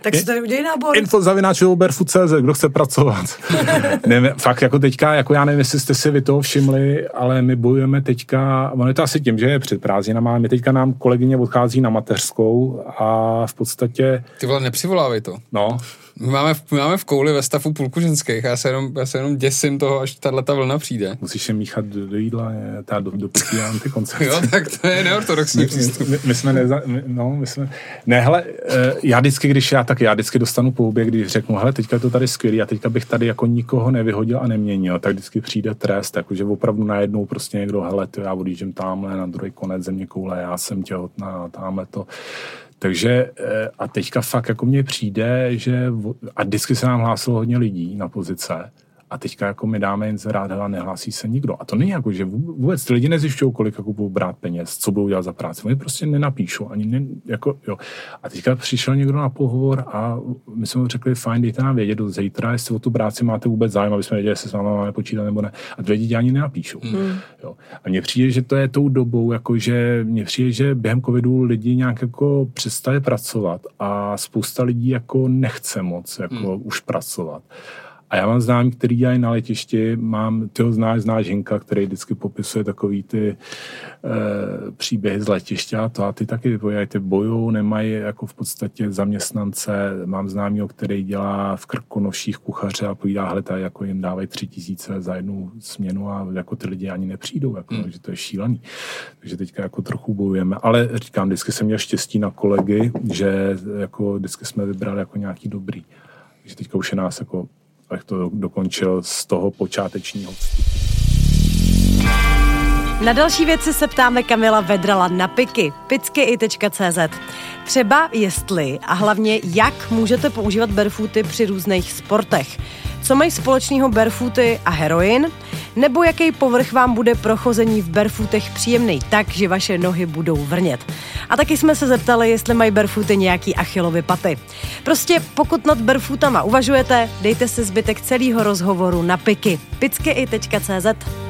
Tak si tady udělej nábor. Info zavináč barefoot tečka cé zet, kdo chce pracovat. ne, fakt jako teďka, jako já nevím, jestli jste si vy toho všimli, ale my bojujeme teďka, ono je to asi tím, že je před prázdninama, my teďka nám kolegyně odchází na mateřskou a v podstatě... Ty vole, nepřivolávej to. No. My máme, my máme v Kouli ve stavu půlku ženských, já se jenom, já se jenom děsím toho, až tato vlna přijde. Musíš je míchat do, do jídla, ta do, do pití a antikoncepce. Jo, tak to je neortodoxní přístup. My, my jsme neza, my, no, my jsme, ne, hele, já vždycky, když já, tak já vždycky dostanu po hubě, když řeknu, hele, teďka je to tady skvělý a teďka bych tady jako nikoho nevyhodil a neměnil, tak vždycky přijde trest, jakože opravdu najednou prostě někdo, hele, to já odjíždím tamhle na druhý konec země koule, já jsem těhotná, tamhle to. Takže a teďka fakt jako mně přijde, že a vždycky se nám hlásilo hodně lidí na pozice a teďka jako my dáme inzerát, hele, nehlásí se nikdo. A to není jako, že vůbec ty lidi nezjišťují, kolik jako budou brát peněz, co budou dělat za práci. Oni prostě nenapíšou, ani ne, jako, jo. A teďka přišel někdo na pohovor a my jsme mu řekli, fajn, dejte nám vědět do zítra, jestli o tu práci máte vůbec zájem, aby jsme věděli, jestli s vámi máme počítat nebo ne. A ty lidi ani nenapíšou. Mm. Jo. A mně přijde, že to je tou dobou, jako že mně přijde, že během covidu lidi nějak jako přestali pracovat a spousta lidí jako nechce moc jako mm. už pracovat. A já mám známí, který dělají na letišti, mám, ty ho znáš, znáš Hinka, který vždycky popisuje takový ty e, příběhy z letiště a to a ty taky vypovídají, ty bojou, nemají jako v podstatě zaměstnance, mám známího, který dělá v Krkonoších kuchaře a povídá, hele, tady jako jim dávají tři tisíce za jednu směnu a jako ty lidi ani nepřijdou, jako, hmm. že to je šílený. Takže teďka jako trochu bojujeme, ale říkám, vždycky jsem měl štěstí na kolegy, že jako vždycky jsme vybrali jako nějaký dobrý. Takže teďka už je nás jako tak to dokončil z toho počátečního vstupu. Na další věci se ptáme Kamila Vedrala na piky. picky tečka cé zet. Třeba jestli a hlavně jak můžete používat barefooty při různých sportech. Co mají společného barefooty a heroin? Nebo jaký povrch vám bude pro chození v barefootech příjemný tak, že vaše nohy budou vrnět. A taky jsme se zeptali, jestli mají barefooty nějaký Achillovy paty. Prostě pokud nad barefootama uvažujete, dejte si zbytek celého rozhovoru na piky. picky tečka cé zet.